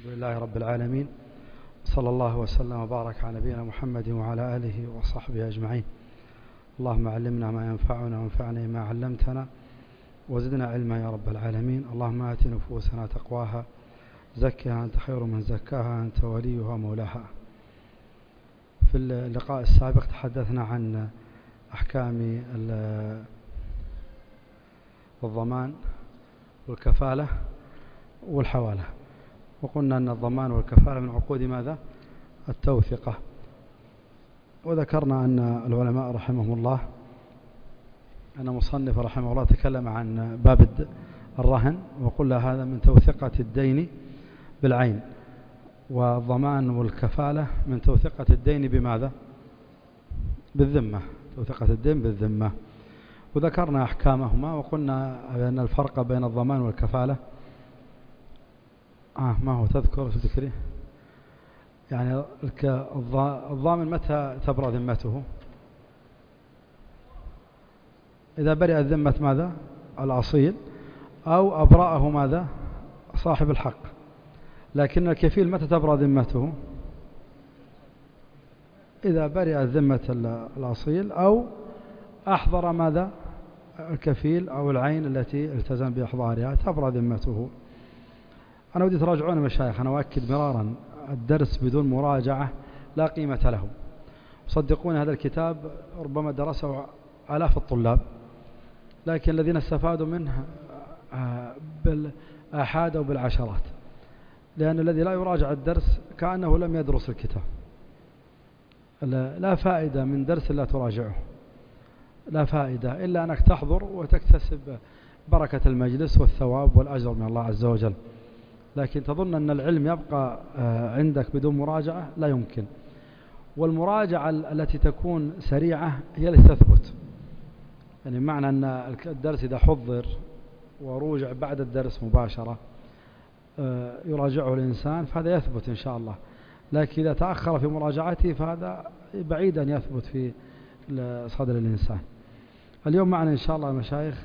الحمد لله رب العالمين، صلى الله وسلم وبارك على نبينا محمد وعلى آله وصحبه أجمعين. اللهم علمنا ما ينفعنا وانفعنا ما علمتنا وزدنا علما يا رب العالمين. اللهم آت نفوسنا تقواها زكها أنت خير من زكاها أنت وليها مولاها. في اللقاء السابق تحدثنا عن أحكام الضمان والكفالة والحوالة، وقلنا أن الضمان والكفالة من عقود ماذا؟ التوثقة. وذكرنا أن العلماء رحمهم الله أن مصنف رحمه الله تكلم عن باب الرهن، وقلنا هذا من توثقة الدين بالعين، والضمان والكفالة من توثقة الدين بماذا؟ بالذمة، توثقة الدين بالذمة. وذكرنا أحكامهما، وقلنا أن الفرق بين الضمان والكفالة ما هو تذكر ذكري؟ يعني الضامن متى تبرأ ذمته؟ إذا برئت ذمة ماذا؟ الأصيل، أو أبرأه ماذا؟ صاحب الحق. لكن الكفيل متى تبرأ ذمته؟ إذا برئت ذمة الأصيل أو أحضر ماذا؟ الكفيل أو العين التي التزم بإحضارها تبرأ ذمته. أنا ودي تراجعون مشايخ، أنا أؤكد مرارا الدرس بدون مراجعة لا قيمة له. صدقوني هذا الكتاب ربما درسه آلاف الطلاب، لكن الذين استفادوا منه بالآحاد أو بالعشرات، لأن الذي لا يراجع الدرس كأنه لم يدرس الكتاب. لا فائدة من درس لا تراجعه، لا فائدة إلا أنك تحضر وتكتسب بركة المجلس والثواب والأجر من الله عز وجل. لكن تظن أن العلم يبقى عندك بدون مراجعة، لا يمكن. والمراجعة التي تكون سريعة هي التي تثبت. يعني معنى أن الدرس إذا حضر وروجع بعد الدرس مباشرة يراجعه الإنسان فهذا يثبت إن شاء الله. لكن إذا تأخر في مراجعته فهذا بعيد أن يثبت في صدر الإنسان. اليوم معنا إن شاء الله مشايخ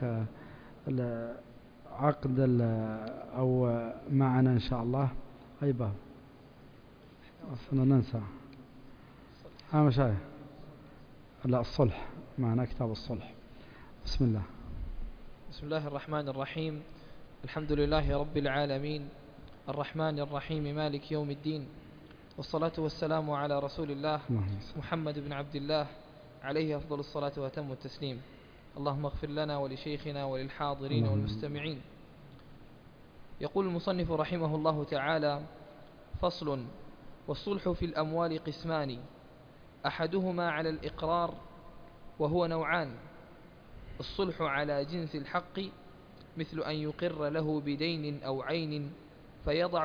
عقد أو معنا إن شاء الله أي باب أصلا ننسى مشايخ. لا، الصلح معنا، كتاب الصلح. بسم الله. بسم الله الرحمن الرحيم. الحمد لله رب العالمين، الرحمن الرحيم، مالك يوم الدين، والصلاة والسلام على رسول الله محمد بن عبد الله عليه أفضل الصلاة وأتم التسليم. اللهم اغفر لنا ولشيخنا وللحاضرين والمستمعين. يقول المصنف رحمه الله تعالى: فصل: والصلح في الأموال قسمان، أحدهما على الإقرار وهو نوعان: الصلح على جنس الحق، مثل أن يقر له بدين أو عين فيضع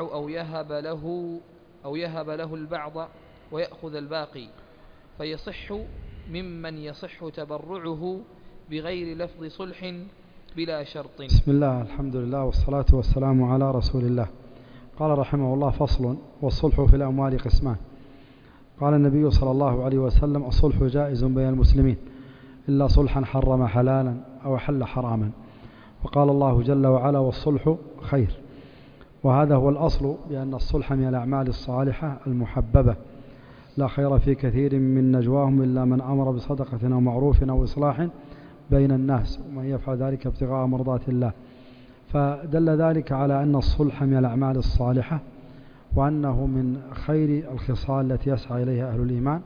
أو يهب له البعض ويأخذ الباقي، فيصح ممن يصح تبرعه بغير لفظ صلح بلا شرط. بسم الله، الحمد لله، والصلاة والسلام على رسول الله. قال رحمه الله: فصل: والصلح في الأموال قسمان. قال النبي صلى الله عليه وسلم: الصلح جائز بين المسلمين إلا صلحا حرم حلالا أو حل حراما. وقال الله جل وعلا: والصلح خير. وهذا هو الأصل، بأن الصلح من الأعمال الصالحة المحببة، لا خير في كثير من نجواهم إلا من أمر بصدقة أو معروف أو إصلاح بين الناس، ومن يفعل ذلك ابتغاء مرضات الله. فدل ذلك على أن الصلح من الأعمال الصالحة، وأنه من خير الخصال التي يسعى إليها أهل الإيمان.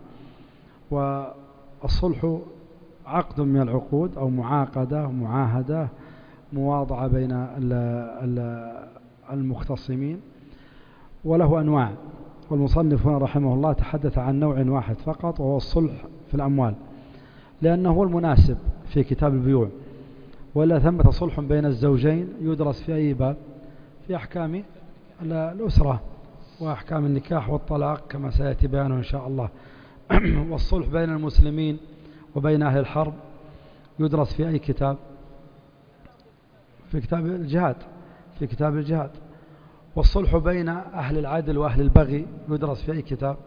والصلح عقد من العقود أو معاقدة معاهدة مواضعة بين المختصمين، وله أنواع. والمصنف هنا رحمه الله تحدث عن نوع واحد فقط، وهو الصلح في الأموال، لأنه هو المناسب في كتاب البيوع. ولا ثمة صلح بين الزوجين يدرس في أي باب؟ في أحكام الأسرة وأحكام النكاح والطلاق كما سيأتي بيانه إن شاء الله. والصلح بين المسلمين وبين أهل الحرب يدرس في أي كتاب؟ في كتاب الجهاد، في كتاب الجهاد. والصلح بين أهل العدل وأهل البغي يدرس في أي كتاب؟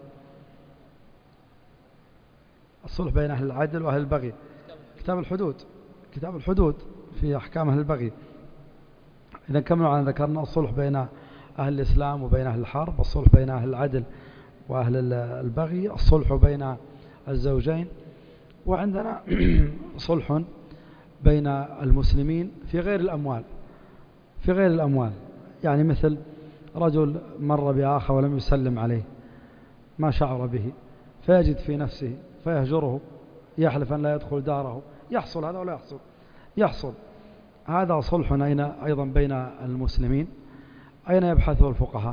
الصلح بين أهل العدل وأهل البغي كتاب الحدود، كتاب الحدود في أحكام أهل البغي. إذا كم نوعا ذكرنا؟ الصلح بين أهل الإسلام وبين أهل الحرب، الصلح بين أهل العدل وأهل البغي، الصلح بين الزوجين، وعندنا صلح بين المسلمين في غير الأموال. يعني مثل رجل مر بآخر ولم يسلم عليه، ما شعر به، فيجد في نفسه فيهجره، يحلف أن لا يدخل داره، يحصل هذا ولا يحصل. هذا صلح أيضا بين المسلمين. أين يبحثه الفقهاء؟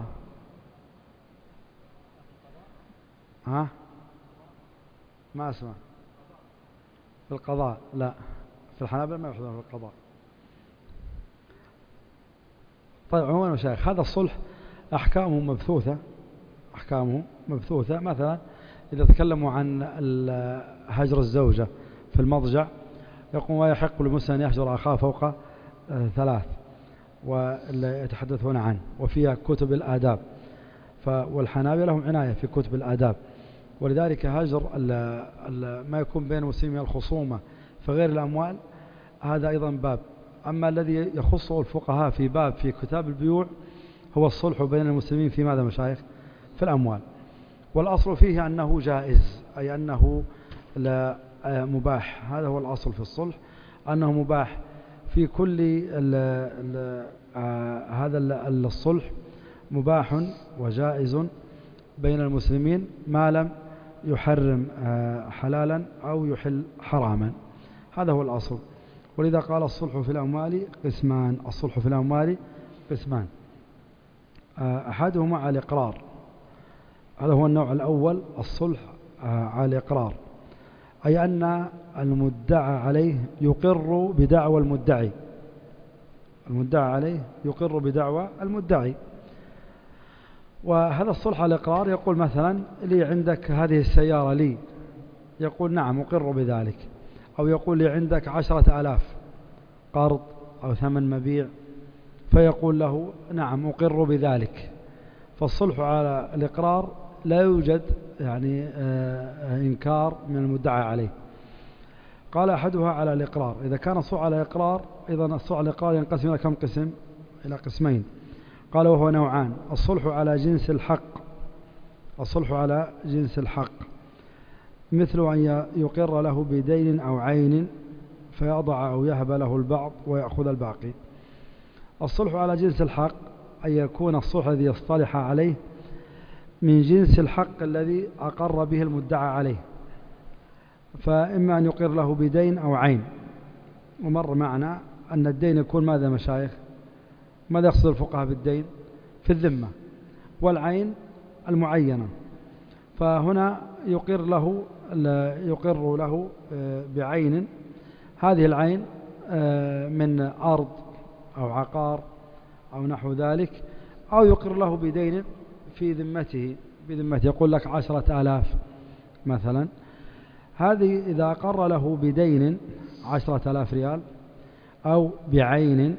ما أسمع. في القضاء؟ لا، في الحنابلة ما يبحثون في القضاء. طيب عموما مشايخ، هذا الصلح أحكامه مبثوثة. مثلا إذا تكلموا عن هجر الزوجة في المضجع، يقول ويحق للمسلم أن يهجر أخاه فوق 3، ويتحدثون عنه، وفيها كتب الآداب. والحنابلة لهم عناية في كتب الآداب، ولذلك هجر ما يكون بين المسلمين الخصومة في غير الأموال هذا أيضا باب. أما الذي يخصه الفقهاء في كتاب البيوع هو الصلح بين المسلمين في ماذا مشايخ؟ في الأموال. والأصل فيه أنه جائز، أي أنه لا مباح. هذا هو الأصل في الصلح، أنه مباح في كل هذا الصلح مباح وجائز بين المسلمين ما لم يحرم حلالا أو يحل حراما. هذا هو الأصل. ولذا قال الصلح في الأموال قسمان. الصلح في الأموال قسمان، أحدهما على الإقرار. هذا هو النوع الأول، الصلح على الإقرار، أي أن المدعى عليه يقر بدعوى المدعي. المدعى عليه يقر بدعوى المدعي. وهذا الصلح على الإقرار يقول مثلا لي عندك هذه السيارة لي، يقول نعم أقر بذلك. أو يقول لي عندك 10,000 قرض أو ثمن مبيع، فيقول له نعم أقر بذلك. فالصلح على الإقرار لا يوجد يعني إنكار من المدعى عليه. قال أحدها على الإقرار. إذا كان الصلح على الإقرار، إذن الصلح على الإقرار ينقسم إلى كم قسم؟ إلى قسمين. قال وهو نوعان: الصلح على جنس الحق. الصلح على جنس الحق مثل أن يقر له بدين أو عين فيضع أو يهب له البعض ويأخذ الباقي. الصلح على جنس الحق أن يكون الصلح الذي يصطلح عليه من جنس الحق الذي أقر به المدعى عليه، فإما أن يقر له بدين أو عين. ومر معنا أن الدين يكون ماذا مشايخ؟ ماذا يقصد الفقهاء بالدين؟ في الذمة. والعين المعينة. فهنا يقر له بعين، هذه العين من أرض أو عقار أو نحو ذلك، أو يقر له بدين في ذمته يقول لك 10,000 مثلا. هذه إذا أقر له بدين 10,000 ريال أو بعين،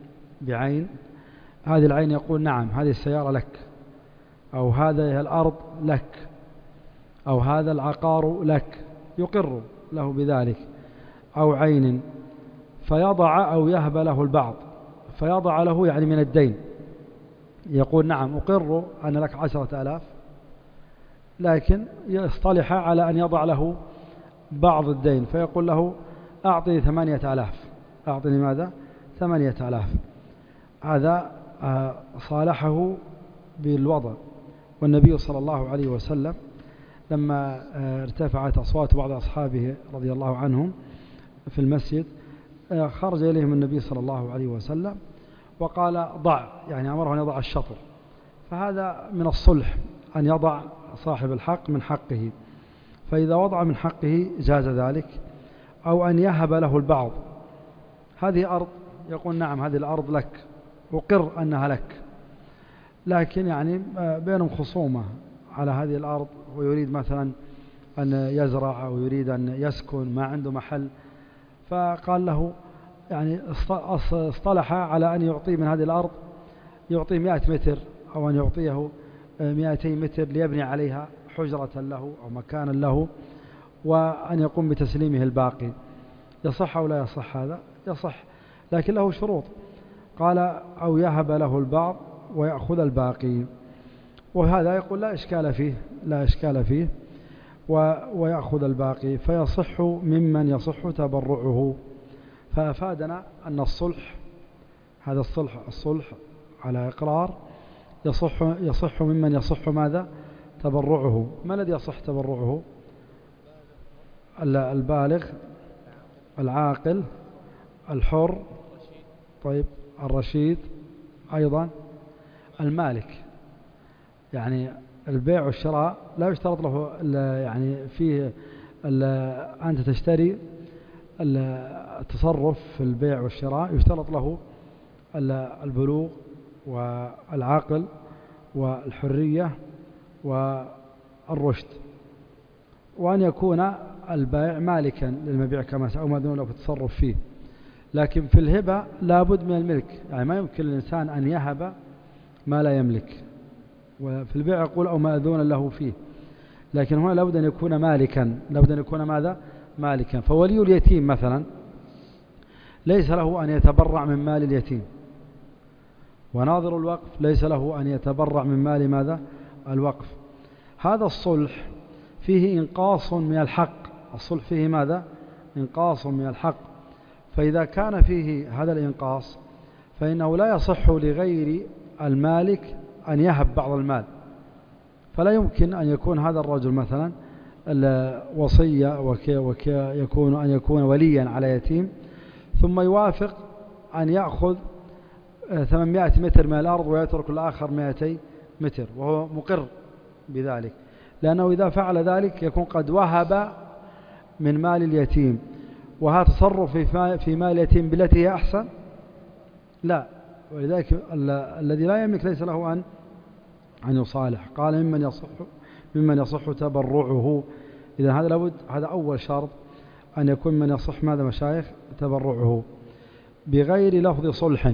هذه العين يقول نعم هذه السيارة لك، أو هذه الأرض لك، أو هذا العقار لك، يقر له بذلك. أو عين فيضع أو يهب له البعض، فيضع له يعني من الدين، يقول نعم أقر أن لك 10,000، لكن يصطلح على أن يضع له بعض الدين، فيقول له أعطني 8,000. أعطني ماذا؟ 8,000. هذا صالحه بالوضع. والنبي صلى الله عليه وسلم لما ارتفعت أصوات بعض أصحابه رضي الله عنهم في المسجد، خرج إليهم النبي صلى الله عليه وسلم وقال ضع، يعني أمره أن يضع الشطر. فهذا من الصلح، أن يضع صاحب الحق من حقه، فإذا وضع من حقه جاز ذلك. أو أن يهب له البعض، هذه أرض يقول نعم هذه الأرض لك، أقر أنها لك، لكن يعني بينهم خصومة على هذه الأرض، ويريد مثلا أن يزرع أو يريد أن يسكن، ما عنده محل، فقال له يعني اصطلح على أن يعطيه من هذه الأرض، يعطيه 100 متر أو أن يعطيه 200 متر ليبني عليها حجرة له أو مكانا له، وأن يقوم بتسليمه الباقي. يصح أو لا يصح؟ هذا يصح، لكن له شروط. قال أو يهب له البعض ويأخذ الباقي. وهذا يقول لا إشكال فيه ويأخذ الباقي، فيصح ممن يصح تبرعه. فأفادنا أن الصلح، هذا الصلح على إقرار يصح ممن يصح ماذا؟ تبرعه. ما الذي يصح تبرعه؟ البالغ، العاقل، الحر، طيب الرشيد، أيضا المالك. يعني البيع والشراء لا يشترط له يعني فيه أنت تشتري التصرف في البيع والشراء، يشترط له البلوغ والعقل والحرية والرشد، وأن يكون البائع مالكا للمبيع كما أو مأذون له في التصرف فيه. لكن في الهبة لابد من الملك، يعني ما يمكن للإنسان أن يهب ما لا يملك. وفي البيع يقول أو مأذون له فيه، لكن هنا لابد أن يكون مالكا. لابد أن يكون ماذا؟ مالكا. فولي اليتيم مثلا ليس له أن يتبرع من مال اليتيم، وناظر الوقف ليس له أن يتبرع من مال ماذا؟ الوقف. هذا الصلح فيه إنقاص من الحق. الصلح فيه ماذا؟ إنقاص من الحق. فإذا كان فيه هذا الإنقاص فإنه لا يصح لغير المالك أن يهب بعض المال. فلا يمكن أن يكون هذا الرجل مثلا الوصية أن يكون وليا على يتيم ثم يوافق أن يأخذ 800 متر من الأرض ويترك الآخر 200 متر وهو مقر بذلك، لأنه إذا فعل ذلك يكون قد وهب من مال اليتيم. وهذا تصرف في مال اليتيم بالتي هي أحسن؟ لا. ولذلك الذي لا يملك ليس له أن يصالح. قال ممن يصح تبرعه. إذا هذا لابد، هذا أول شرط، أن يكون من يصح ماذا مشايخ؟ تبرعه بغير لفظ صلح.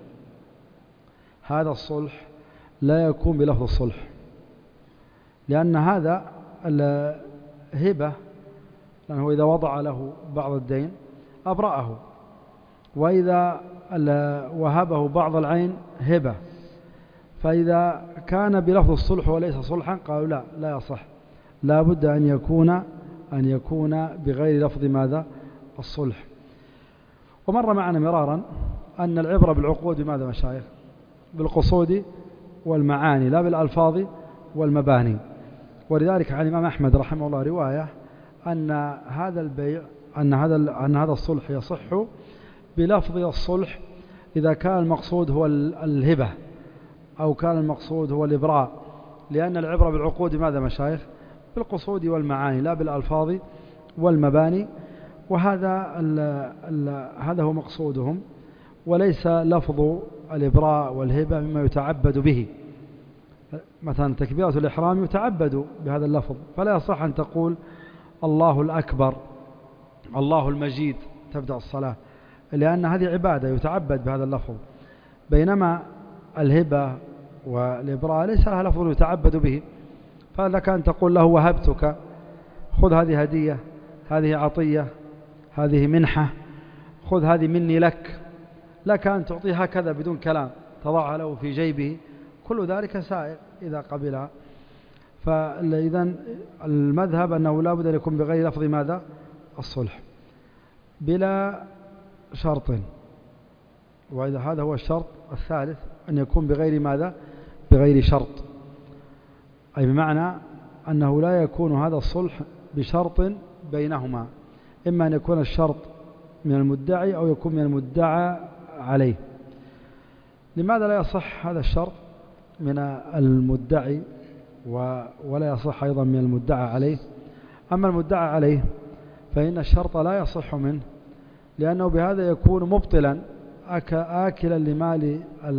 هذا الصلح لا يكون بلفظ الصلح، لأن هذا الهبة، لأنه إذا وضع له بعض الدين أبرأه، وإذا وهبه بعض العين هبة. فإذا كان بلفظ الصلح وليس صلحا قالوا لا يصح، لا بد أن يكون بغير لفظ ماذا؟ الصلح. ومر معنا مرارا أن العبرة بالعقود بماذا مشايخ؟ بالقصود والمعاني لا بالألفاظ والمباني. ولذلك عن الإمام أحمد رحمه الله رواية أن هذا البيع أن هذا الصلح يصح بلفظ الصلح إذا كان المقصود هو الهبة أو كان المقصود هو الإبراء، لأن العبرة بالعقود ماذا مشايخ؟ بالقصود والمعاني لا بالألفاظ والمباني. هذا هو مقصودهم، وليس لفظ الإبراء والهبة مما يتعبد به. مثلا تكبيرة الإحرام يتعبد بهذا اللفظ، فلا يصح أن تقول الله الأكبر، الله المجيد تبدأ الصلاة، لأن هذه عبادة يتعبد بهذا اللفظ. بينما الهبة والإبراء ليس لها لفظ يتعبد به، فلك أن تقول له وهبتك، خذ هذه هدية، هذه عطية، هذه منحة، خذ هذه مني لك أن تعطيه هكذا بدون كلام، تضعها له في جيبه، كل ذلك سائغ إذا قبلها. فإذا المذهب أنه لا بد أن يكون بغير لفظ ماذا؟ الصلح بلا شرط. وإذا هذا هو الشرط الثالث، أن يكون بغير ماذا؟ بغير شرط، أي بمعنى أنه لا يكون هذا الصلح بشرط بينهما، إما أن يكون الشرط من المدعي أو يكون من المدعى عليه. لماذا لا يصح هذا الشرط من المدعي ولا يصح أيضا من المدعى عليه؟ أما المدعى عليه فإن الشرط لا يصح منه، لأنه بهذا يكون مبطلا آكلا لمال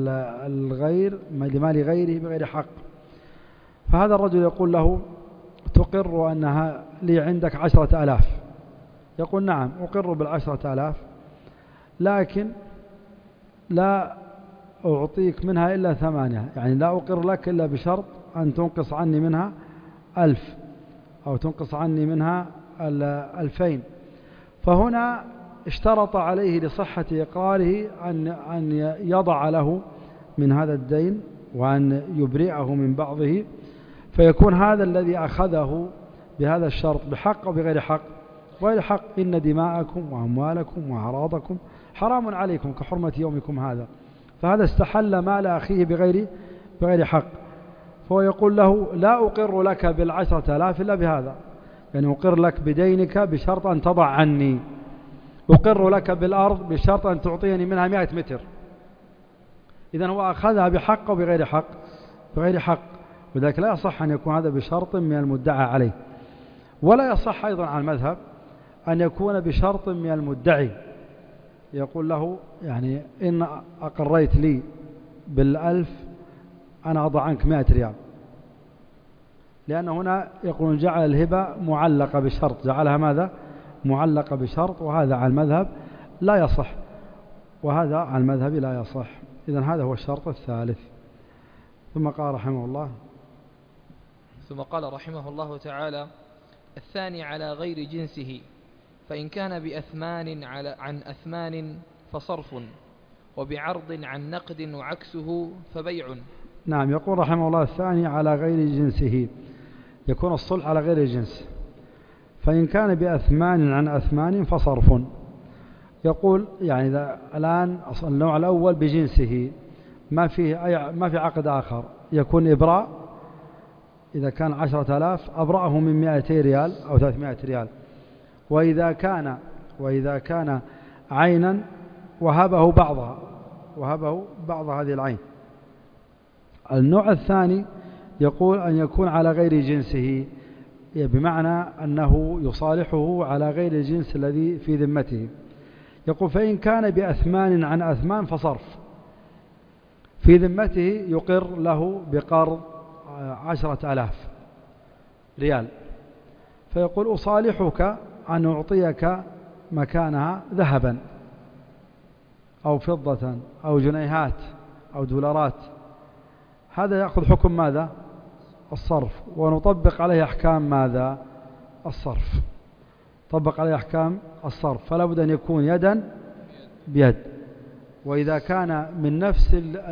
غيره بغير حق. فهذا الرجل يقول له تقر أنها لي عندك 10,000، يقول نعم أقر بال10,000، لكن لا أعطيك منها إلا 8، يعني لا أقر لك إلا بشرط أن تنقص عني منها 1000 أو تنقص عني منها 2000. فهنا اشترط عليه لصحة إقراره أن يضع له من هذا الدين وأن يبرئه من بعضه، فيكون هذا الذي أخذه بهذا الشرط بحق أو بغير حق؟ غير حق. إن دماءكم وأموالكم وأعراضكم حرام عليكم كحرمة يومكم هذا، فهذا استحل مال أخيه بغير حق. فهو يقول له لا أقر لك بال10,000 إلا بهذا، يعني أقر لك بدينك بشرط أن تضع عني، أقر لك بالأرض بشرط أن تعطيني منها 100 متر. إذن هو أخذها بحق أو بغير حق؟ بغير حق، وذلك لا يصح أن يكون هذا بشرط من المدعى عليه. ولا يصح أيضا عن المذهب أن يكون بشرط من المدعي، يقول له يعني إن أقريت لي بال1000 أنا أضع عنك 100 ريال، لأن هنا يقولون جعل الهبة معلقة بشرط، جعلها ماذا؟ معلقة بشرط، وهذا على المذهب لا يصح، وهذا على المذهب لا يصح. إذن هذا هو الشرط الثالث. ثم قال رحمه الله تعالى: الثاني على غير جنسه، فإن كان بأثمان عن أثمان فصرف، وبعرض عن نقد وعكسه فبيع. نعم، يقول رحمه الله: الثاني على غير جنسه، يكون الصلح على غير الجنس. فإن كان بأثمان عن أثمان فصرف. يقول يعني إذا الآن النوع الأول بجنسه ما في عقد آخر، يكون إبراء. إذا كان 10,000 أبرأه من 200 ريال أو 300 ريال. وإذا كان عينا وهبه بعض هذه العين. النوع الثاني يقول أن يكون على غير جنسه، بمعنى أنه يصالحه على غير الجنس الذي في ذمته. يقول: فإن كان بأثمان عن أثمان فصرف. في ذمته يقر له بقرض 10,000 ريال، فيقول: أصالحك أن أعطيك مكانها ذهبا أو فضة أو جنيهات أو دولارات. هذا يأخذ حكم ماذا؟ الصرف، ونطبق عليه أحكام ماذا؟ الصرف. طبق عليه أحكام الصرف، فلا بد أن يكون يدا بيد. وإذا كان من نفس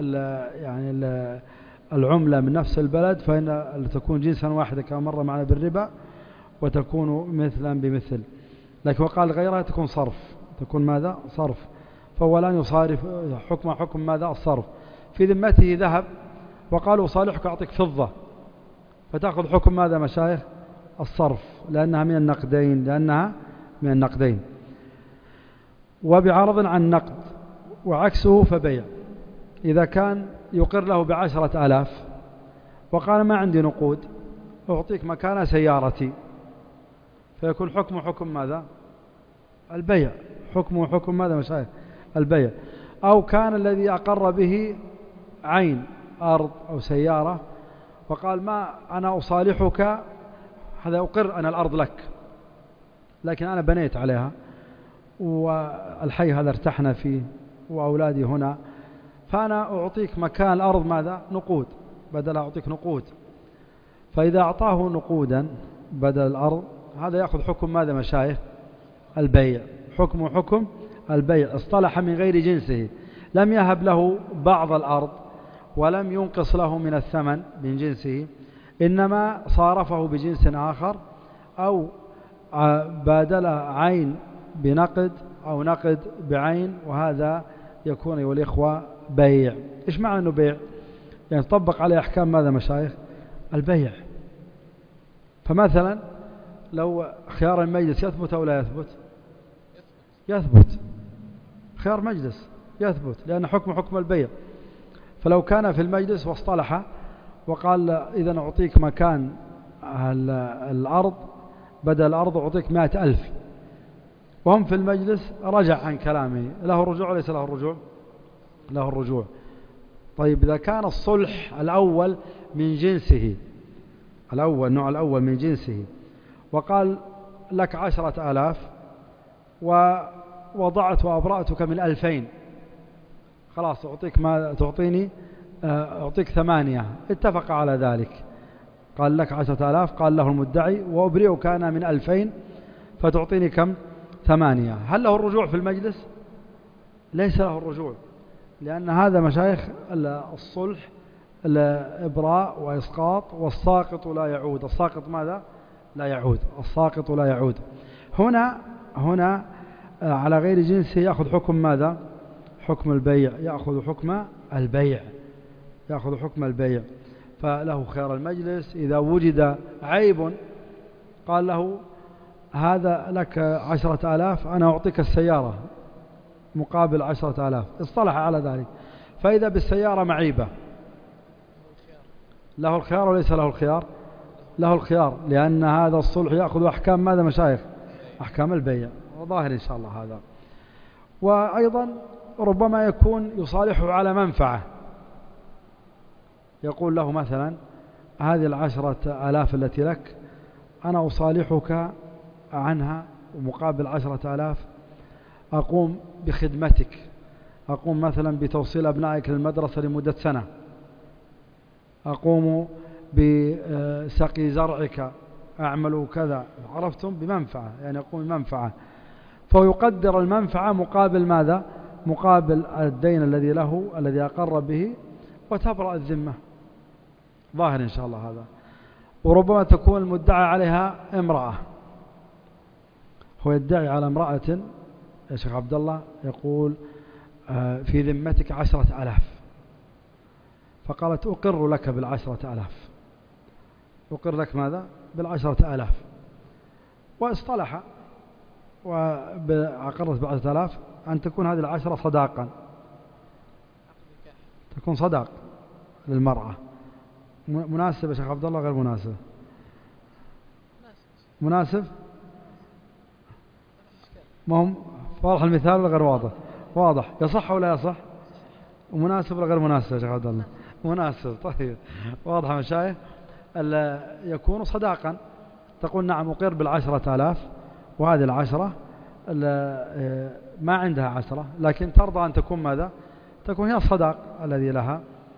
العملة من نفس البلد فإن تكون جنسا واحدا كما مر معنا بالربا، وتكون مثلا بمثل. لكن وقال غيرها تكون صرف، تكون ماذا؟ صرف. فهو لا يصارف حكم ماذا؟ الصرف. في ذمته ذهب، وقالوا صالحك أعطيك فضة، فتأخذ حكم ماذا مشايخ؟ الصرف، لأنها من النقدين. وبعرض عن نقد وعكسه فبيع. إذا كان يقر له ب10,000 وقال: ما عندي نقود، أعطيك مكان سيارتي، فيكون حكم ماذا؟ البيع. حكم ماذا مشايخ؟ البيع. أو كان الذي أقر به عين، أرض أو سيارة، وقال: ما أنا أصالحك، هذا أقر أنا الأرض لك، لكن أنا بنيت عليها، والحي هذا ارتحنا فيه، وأولادي هنا، فأنا أعطيك مكان الأرض ماذا؟ نقود، بدل أعطيك نقود. فإذا أعطاه نقودا بدل الأرض، هذا يأخذ حكم ماذا مشايخ؟ البيع. حكم البيع. اصطلح من غير جنسه، لم يهب له بعض الأرض ولم ينقص له من الثمن من جنسه، إنما صارفه بجنس آخر، أو بادل عين بنقد أو نقد بعين، وهذا يكون أيها الإخوة بيع. إيش معنى أنه بيع؟ يعني طبق عليه أحكام ماذا مشايخ؟ البيع. فمثلا لو خيار المجلس يثبت أو لا يثبت؟ يثبت. خيار مجلس يثبت، لأن حكم البيع. فلو كان في المجلس واصطلح وقال: إذا أعطيك مكان الأرض بدل الأرض أعطيك 100,000، وهم في المجلس، رجع عن كلامه، له الرجوع وليس له الرجوع؟ له الرجوع. طيب إذا كان الصلح الأول من جنسه، النوع الأول من جنسه، وقال لك 10,000 ووضعت وأبرأتك من 2,000، خلاص أعطيك ما تعطيني، أعطيك 8، اتفق على ذلك. قال لك 10,000، قال له المدعي: وأبرئك أنا من 2,000 فتعطيني كم؟ 8. هل له الرجوع في المجلس؟ ليس له الرجوع، لأن هذا مشايخ الصلح الإبراء وإسقاط، والساقط لا يعود. الساقط ماذا؟ لا يعود. الساقط لا يعود. هنا على غير جنسه يأخذ حكم ماذا؟ حكم البيع، يأخذ حكم البيع، يأخذ حكم البيع. فله خيار المجلس إذا وجد عيب قال له هذا لك 10,000، أنا أعطيك السيارة مقابل 10,000، اصطلح على ذلك. فإذا بالسيارة معيبة له الخيار وليس له الخيار؟ له الخيار، لأن هذا الصلح يأخذ أحكام ماذا مشايخ؟ أحكام البيع، وظاهر إن شاء الله هذا. وأيضا ربما يكون يصالحه على منفعة، يقول له مثلا هذه 10,000 التي لك أنا أصالحك عنها، ومقابل 10,000 أقوم بخدمتك، أقوم مثلا بتوصيل أبنائك للمدرسة لمدة سنة، أقوم بسقي زرعك، أعمل كذا، عرفتم؟ بمنفعة، يعني أقوم بمنفعة. فهو يقدر المنفعة مقابل ماذا؟ مقابل الدين الذي له الذي أقر به، وتبرأ الذمة. ظاهر إن شاء الله هذا. وربما تكون المدعى عليها امرأة، هو يدعي على امرأة يا شيخ عبد الله، يقول في ذمتك 10,000، فقالت أقر لك بال10,000، أقر لك ماذا؟ بال10,000، واصطلح وأقرت ب10,000 أن تكون هذه 10 صداقا، تكون صداق للمرأة. مناسب يا شيخ عبد الله غير مناسب؟ مناسب؟ ما هم واضح المثال ولا غير واضح؟ واضح. يصح ولا يصح؟ ومناسب ولا غير مناسب يا شيخ عبد الله؟ مناسب. طيب واضح مشايخ. يكون صداقا، تقول نعم أقر بال10,000، وهذه 10 ما عندها 10، لكن ترضى أن تكون ماذا؟ تكون هي الصداق الذي لها،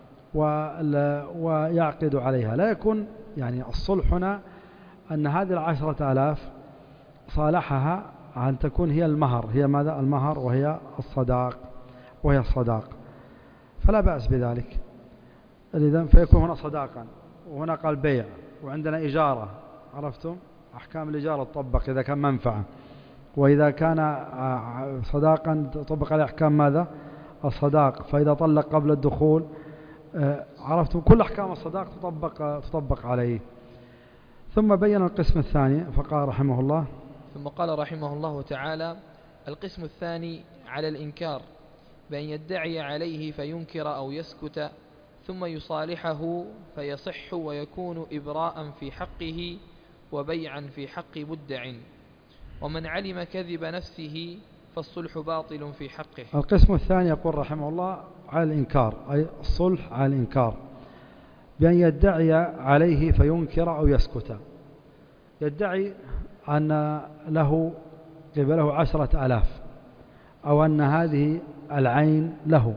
ويعقد عليها. لا يكون يعني الصلح هنا أن هذه 10,000 صالحها أن تكون هي المهر، هي ماذا؟ المهر، وهي الصداق، وهي الصداق، فلا بأس بذلك. إذن فيكون هنا صداقا، وهنا قال بيع، وعندنا إجارة، عرفتم؟ أحكام الإجارة تطبق إذا كان منفعة، وإذا كان صداقا تطبق عليه أحكام ماذا؟ الصداق. فإذا طلق قبل الدخول، عرفتم؟ كل أحكام الصداق تطبق عليه. ثم بين القسم الثاني فقال رحمه الله: ثم قال رحمه الله تعالى: القسم الثاني على الإنكار، بأن يدعي عليه فينكر أو يسكت، ثم يصالحه فيصح ويكون إبراء في حقه وبيعا في حق مدع، ومن علم كذب نفسه فالصلح باطل في حقه. القسم الثاني يقول رحمه الله على الإنكار، أي الصلح على الإنكار، بأن يدعي عليه فينكر أو يسكت. يدعي أن له قبله 10,000، أو أن هذه العين له،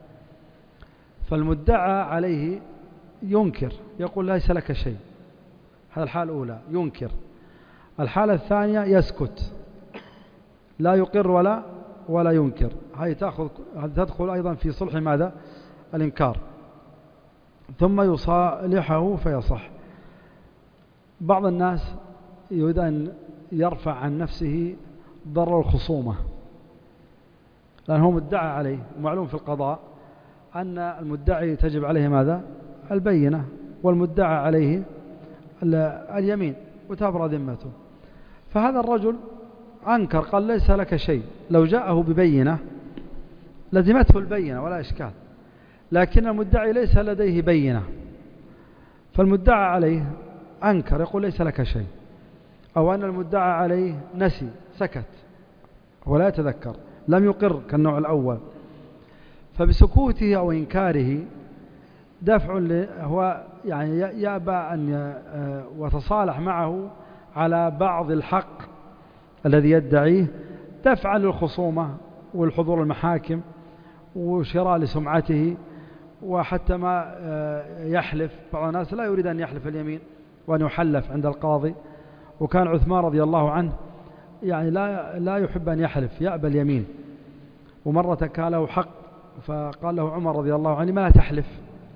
فالمدعى عليه ينكر، يقول ليس لك شيء. هذا الحالة الأولى، ينكر. الحالة الثانية يسكت، لا يقر ولا ينكر. هذه تدخل أيضا في صلح ماذا؟ الإنكار. ثم يصالحه فيصح. بعض الناس يريد أن يرفع عن نفسه ضرر الخصومة، لأنه مدعى عليه، ومعلوم في القضاء أن المدعي تجب عليه ماذا؟ البينة، والمدعى عليه اليمين، وتبرأ ذمته. فهذا الرجل أنكر، قال ليس لك شيء. لو جاءه ببينة لزمته البينة ولا إشكال، لكن المدعي ليس لديه بينة، فالمدعى عليه أنكر، يقول ليس لك شيء. أو أن المدعى عليه نسي، سكت ولا يتذكر، لم يقر كالنوع الأول. فبسكوته أو إنكاره دفع هو يعني يأبى أن وتصالح معه على بعض الحق الذي يدعيه، دفعا للخصومة والحضور المحاكم وشراء لسمعته، وحتى ما يحلف. بعض الناس لا يريد أن يحلف اليمين وأن يحلف عند القاضي، وكان عثمان رضي الله عنه يعني لا يحب أن يحلف، يأبى اليمين. ومرة كان له حق، فقال له عمر رضي الله عنه: ما لا تحلف؟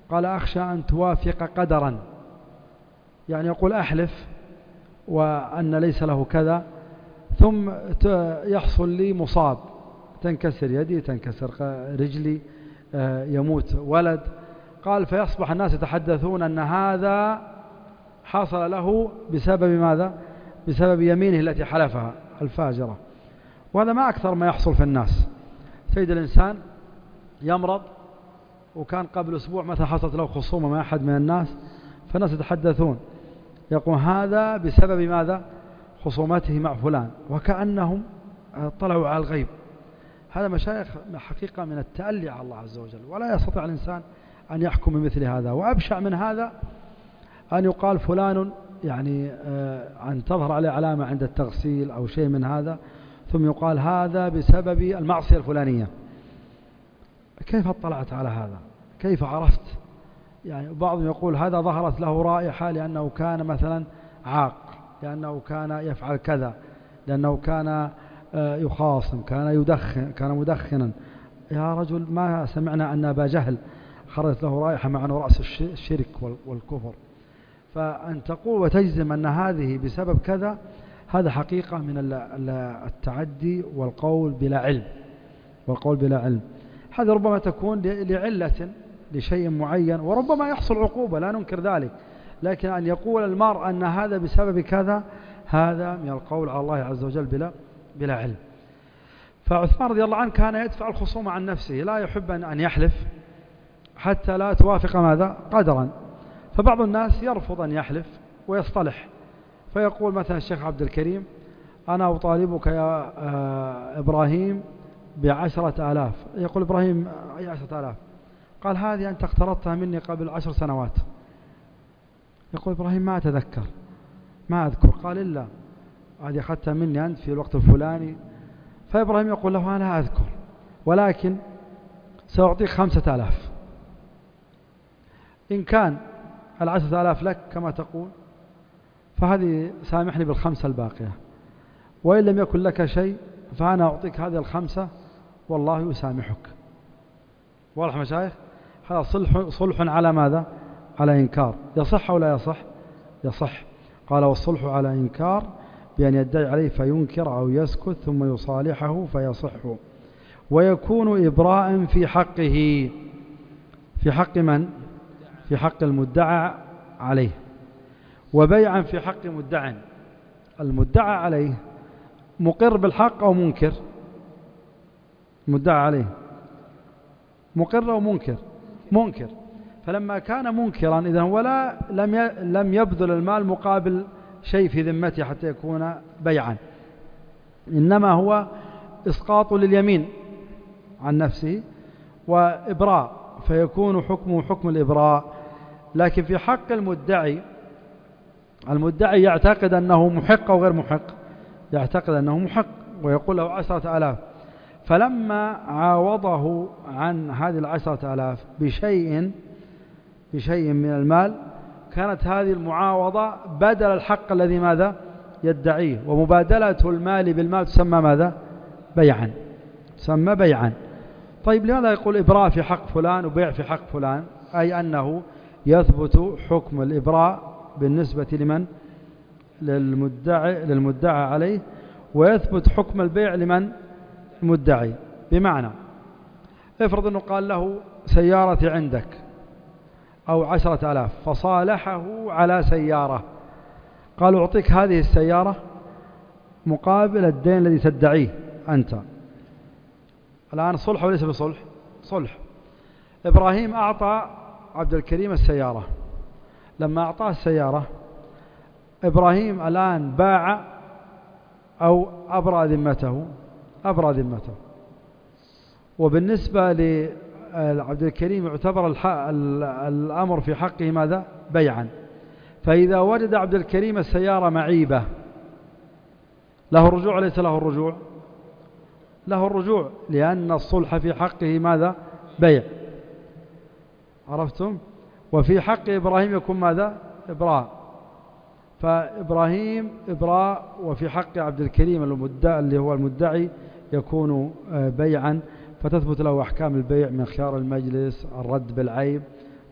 قال أخشى أن توافق قدرا، يعني يقول أحلف وأن ليس له كذا، ثم يحصل لي مصاب، تنكسر يدي، تنكسر رجلي، يموت ولد. قال فيصبح الناس يتحدثون أن هذا حصل له بسبب ماذا؟ بسبب يمينه التي حلفها الفاجرة. وهذا ما أكثر ما يحصل في الناس. تجد الإنسان يمرض وكان قبل أسبوع مثلا حصلت له خصومة مع أحد من الناس، فالناس يتحدثون يقول هذا بسبب ماذا؟ خصومته مع فلان، وكأنهم طلعوا على الغيب. هذا مشايخ حقيقة من التألي على الله عز وجل، ولا يستطيع الإنسان أن يحكم بمثل هذا. وأبشع من هذا أن يقال فلان يعني أن تظهر عليه علامة عند التغسيل أو شيء من هذا، ثم يقال هذا بسبب المعصية الفلانية. كيف اطلعت على هذا؟ كيف عرفت؟ يعني بعضهم يقول هذا ظهرت له رائحة لأنه كان مثلا عاق، لأنه كان يفعل كذا، لأنه كان يخاصم، كان يدخن، كان مدخنا. يا رجل ما سمعنا أن أبا جهل خرجت له رائحة مع أنه رأس الشرك والكفر. فأن تقول وتجزم أن هذه بسبب كذا، هذا حقيقة من التعدي والقول بلا علم، والقول بلا علم. هذا ربما تكون لعلة لشيء معين، وربما يحصل عقوبة، لا ننكر ذلك، لكن أن يقول المرء أن هذا بسبب كذا، هذا من القول على الله عز وجل بلا علم. فعثمان رضي الله عنه كان يدفع الخصومة عن نفسه، لا يحب أن يحلف حتى لا توافق ماذا؟ قدرا. فبعض الناس يرفض أن يحلف ويصطلح، فيقول مثلا الشيخ عبد الكريم أنا أطالبك يا إبراهيم ب10,000. يقول إبراهيم أي 10,000؟ قال هذه أنت اقترضتها مني قبل 10 سنوات. يقول إبراهيم ما أتذكر، ما أذكر. قال إلا هذه أخذتها مني أنت في الوقت الفلاني. فإبراهيم يقول له أنا أذكر، ولكن سأعطيك 5,000. إن كان 10,000 لك كما تقول فهذه سامحني ب5 الباقية، وإن لم يكن لك شيء فأنا أعطيك هذه 5 والله يسامحك. واضح مشايخ؟ هذا صلح على ماذا؟ على إنكار. يصح أو لا يصح؟ يصح. قال والصلح على إنكار بأن يدعي عليه فينكر أو يسكت ثم يصالحه فيصح، ويكون إبراء في حقه. في حق من؟ في حق المدعى عليه، وبيعا في حق مدعى. المدعى عليه مقر بالحق أو منكر؟ مدعى عليه مقر أو منكر؟ منكر. فلما كان منكرا إذن هو لم يبذل المال مقابل شيء في ذمته حتى يكون بيعا، إنما هو إسقاط لليمين عن نفسه وإبراء، فيكون حكمه حكم الإبراء. لكن في حق المدعي يعتقد أنه محق أو غير محق، يعتقد أنه محق ويقول له 10,000. فلما عاوضه عن هذه 10,000 بشيء من المال، كانت هذه المعاوضة بدل الحق الذي ماذا؟ يدعيه. ومبادلة المال بالمال تسمى ماذا؟ بيعا، تسمى بيعا. طيب لماذا يقول إبراء في حق فلان وبيع في حق فلان؟ أي أنه يثبت حكم الإبراء بالنسبة لمن؟ للمدعى عليه، ويثبت حكم البيع لمن؟ المدعي. بمعنى افرض أنه قال له سيارتي عندك أو 10,000، فصالحه على سيارة، قال أعطيك هذه السيارة مقابل الدين الذي تدعيه أنت. الآن صلح وليس بصلح؟ صلح. إبراهيم أعطى عبد الكريم السيارة، لما أعطاه السيارة إبراهيم الآن باع أو أبرأ ذمته؟ أبرأ ذمته. وبالنسبة لعبد الكريم يعتبر الأمر في حقه ماذا؟ بيعا. فإذا وجد عبد الكريم السيارة معيبة له الرجوع ليس له الرجوع؟ له الرجوع، لأن الصلح في حقه ماذا؟ بيع. عرفتم؟ وفي حق إبراهيم يكون ماذا؟ إبراء. فإبراهيم إبراء، وفي حق عبد الكريم اللي هو المدعي يكون بيعا، فتثبت له أحكام البيع من خيار المجلس، الرد بالعيب،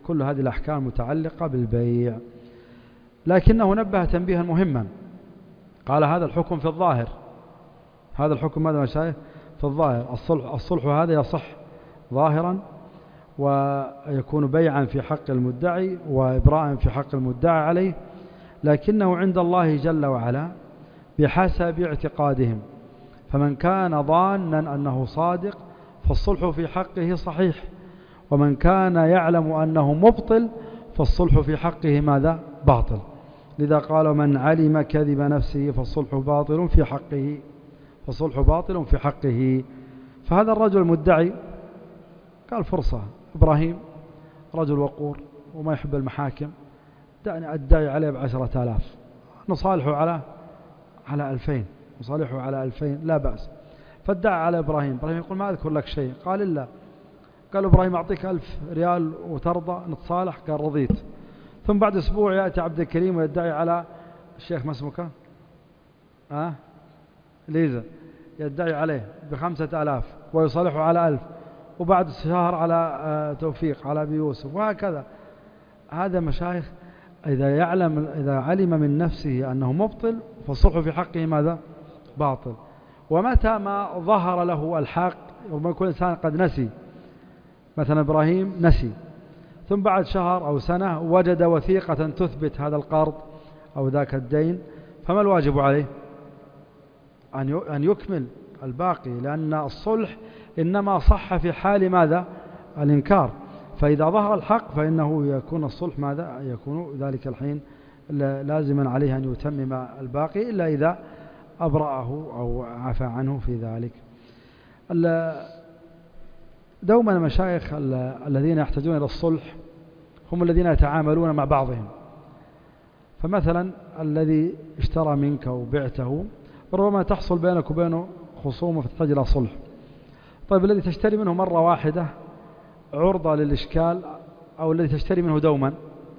كل هذه الأحكام متعلقة بالبيع. لكنه نبه تنبيها مهما، قال هذا الحكم في الظاهر، هذا الحكم ماذا مشايخ؟ في الظاهر. الصلح هذا يصح ظاهرا ويكون بيعا في حق المدعي وإبراء في حق المدعى عليه، لكنه عند الله جل وعلا بحسب اعتقادهم، فمن كان ظانا أنه صادق فالصلح في حقه صحيح، ومن كان يعلم أنه مبطل فالصلح في حقه ماذا؟ باطل. لذا قال من علم كذب نفسه فالصلح باطل في حقه، فالصلح باطل في حقه. فهذا الرجل المدعي قال فرصة، إبراهيم رجل وقور وما يحب المحاكم، دعني أدعي عليه ب10,000، نصالحه على 2000، نصالحه على 2000 لا بأس. فادعى على إبراهيم يقول ما أذكر لك شيء، قال إلا. قال إبراهيم أعطيك 1000 ريال وترضى نتصالح؟ قال رضيت. ثم بعد أسبوع يأتي عبد الكريم ويدعي على الشيخ ما اسمك؟ ليزا، يدعي عليه ب5,000 ويصالحه على 1000، وبعد شهر على توفيق على أبي يوسف، وهكذا. هذا مشايخ إذا علم من نفسه أنه مبطل فالصلح في حقه ماذا؟ باطل. ومتى ما ظهر له الحق، ربما يكون الإنسان قد نسي، مثلا إبراهيم نسي، ثم بعد شهر أو سنة وجد وثيقة تثبت هذا القرض أو ذاك الدين، فما الواجب عليه؟ أن يكمل الباقي، لأن الصلح إنما صح في حال ماذا؟ الإنكار. فإذا ظهر الحق فإنه يكون الصلح ماذا؟ يكون ذلك الحين لازما عليه أن يتمم الباقي، إلا إذا أبرأه أو عفى عنه في ذلك. دوما المشايخ الذين يحتاجون إلى الصلح هم الذين يتعاملون مع بعضهم. فمثلا الذي اشترى منك وبعته ربما تحصل بينك وبينه خصومة فتحتاج إلى صلح. طيب الذي تشتري منه مرة واحدة عرضة للإشكال، أو الذي تشتري منه دوما؟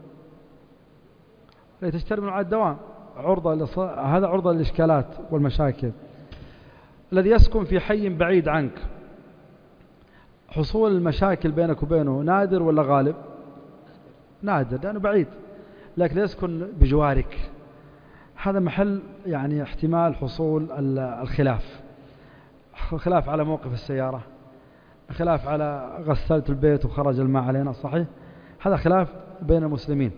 الذي تشتري منه على الدوام هذا عرضة للإشكالات والمشاكل. الذي يسكن في حي بعيد عنك حصول المشاكل بينك وبينه نادر ولا غالب؟ نادر لأنه بعيد. لكن يسكن بجوارك هذا محل يعني احتمال حصول الخلاف، خلاف على موقف السيارة، خلاف على غسالة البيت وخرج الماء علينا، صحيح؟ هذا خلاف بين المسلمين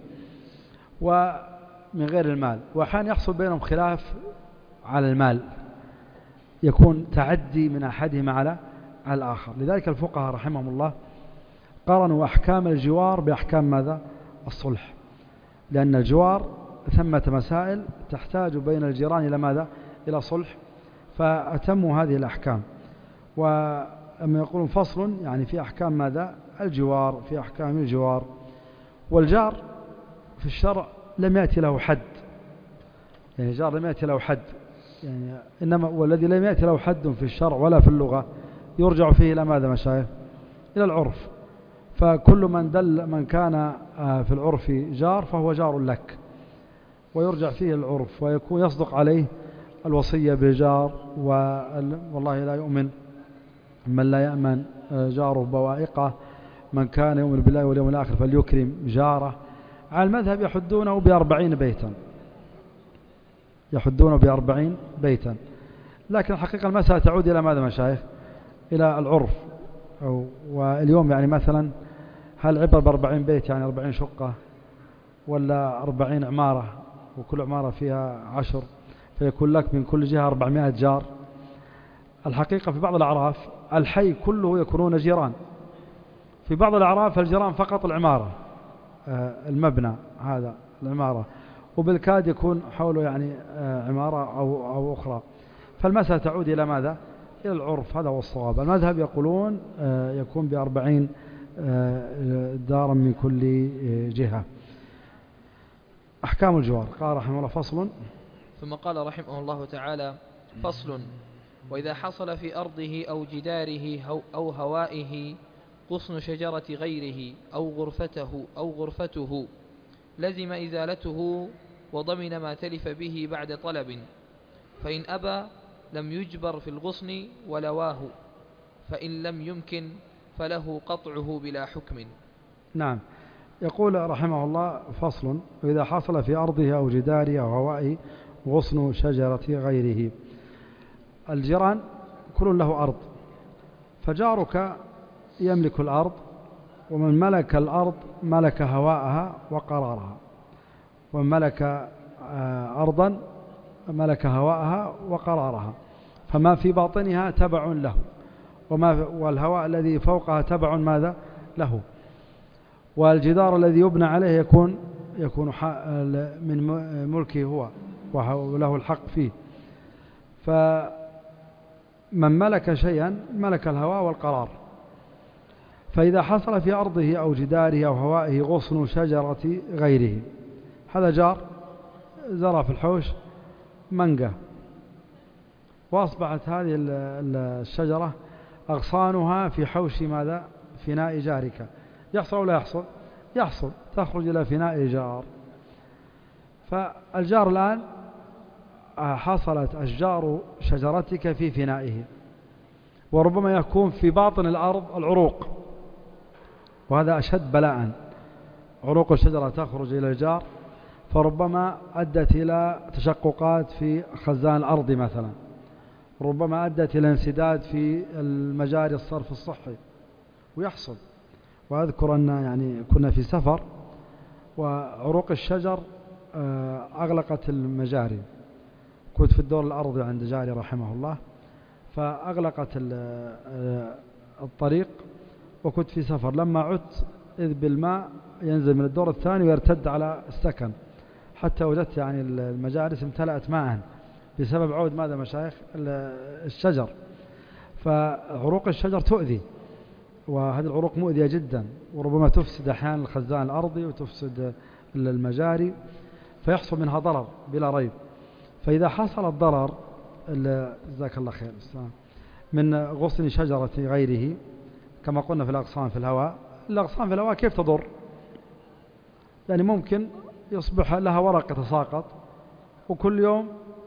ومن غير المال. وأحيانا يحصل بينهم خلاف على المال، يكون تعدي من أحدهما على الآخر. لذلك الفقهاء رحمهم الله قارنوا أحكام الجوار بأحكام ماذا؟ الصلح، لأن الجوار ثمة مسائل تحتاج بين الجيران إلى ماذا؟ إلى صلح، فأتموا هذه الأحكام. وأما يقولون فصل يعني في أحكام ماذا؟ الجوار، في أحكام الجوار. والجار في الشرع لم يأتي له حد، يعني جار لم يأتي له حد، يعني إنما والذي لم يأتي له حد في الشرع ولا في اللغة يرجع فيه إلى ماذا مشايخ؟ إلى العرف. فكل من كان في العرف جار فهو جار لك، ويرجع فيه العرف، ويكون يصدق عليه الوصية بالجار. والله لا يؤمن من لا يأمن جاره بوائقه، من كان يؤمن بالله واليوم الآخر فليكرم جاره. على المذهب يحدونه ب40 بيتا، يحدونه ب40 بيتا. لكن الحقيقة المسألة تعود إلى ماذا مشايخ؟ إلى العرف. واليوم يعني مثلا هل عبر ب40 بيت يعني 40 شقة، ولا 40 عمارة وكل عمارة فيها 10، فيكون لك من كل جهة 400 جار؟ الحقيقة في بعض الأعراف الحي كله يكونون جيران، في بعض الأعراف الجيران فقط العمارة، المبنى هذا العمارة، وبالكاد يكون حوله يعني عمارة أو أخرى. فالمسألة تعود إلى ماذا؟ إلى العرف. هذا هو الصواب. المذهب يقولون يكون ب40 دارا من كل جهة. أحكام الجوار. قال رحمه الله فصل. ثم قال رحمه الله تعالى فصل: وإذا حصل في أرضه أو جداره أو هوائه غصن شجرة غيره أو غرفته لزم إزالته وضمن ما تلف به بعد طلب، فإن أبى لم يجبر في الغصن ولواه، فإن لم يمكن فله قطعه بلا حكم. نعم. يقول رحمه الله فصل: وإذا حصل في أرضه أو جداره أو هوائه غصن شجرة غيره. الجيران كل له أرض، فجارك يملك الأرض، ومن ملك الأرض ملك هواءها وقرارها، ومن ملك أرضا ملك هواءها وقرارها، فما في باطنها تبع له، والهواء الذي فوقها تبع ماذا له، والجدار الذي يبنى عليه يكون من ملكه هو وله الحق فيه. فمن ملك شيئا ملك الهواء والقرار. فإذا حصل في أرضه أو جداره أو هوائه غصن شجرة غيره، هذا جار زرع في الحوش منقة، وأصبحت هذه الشجرة أغصانها في حوش ماذا؟ فناء جارك. يحصل أو لا يحصل؟ يحصل، تخرج إلى فناء الجار. فالجار الآن حصلت أشجار شجرتك في فنائه، وربما يكون في باطن الأرض العروق، وهذا أشد بلاء. عروق الشجرة تخرج إلى الجار، فربما أدت إلى تشققات في خزان الأرض مثلا، ربما أدت إلى انسداد في المجاري الصرف الصحي، ويحصل. وأذكر أن يعني كنا في سفر وعروق الشجر أغلقت المجاري. كنت في الدور الأرضي عند جاري رحمه الله، فأغلقت الطريق، وكنت في سفر. لما عدت إذ بالماء ينزل من الدور الثاني ويرتد على السكن، حتى وجدت يعني المجارس امتلأت ماء بسبب عود ماذا مشايخ؟ الشجر. فعروق الشجر تؤذي، وهذه العروق مؤذية جدا، وربما تفسد أحيانا الخزان الأرضي وتفسد المجاري، فيحصل منها ضرر بلا ريب. فإذا حصل الضرر، جزاك الله خير، من غصن شجرة غيره، كما قلنا في الأغصان في الهواء. الأغصان في الهواء كيف تضر؟ يعني ممكن يصبح لها ورق يتساقط، وكل يوم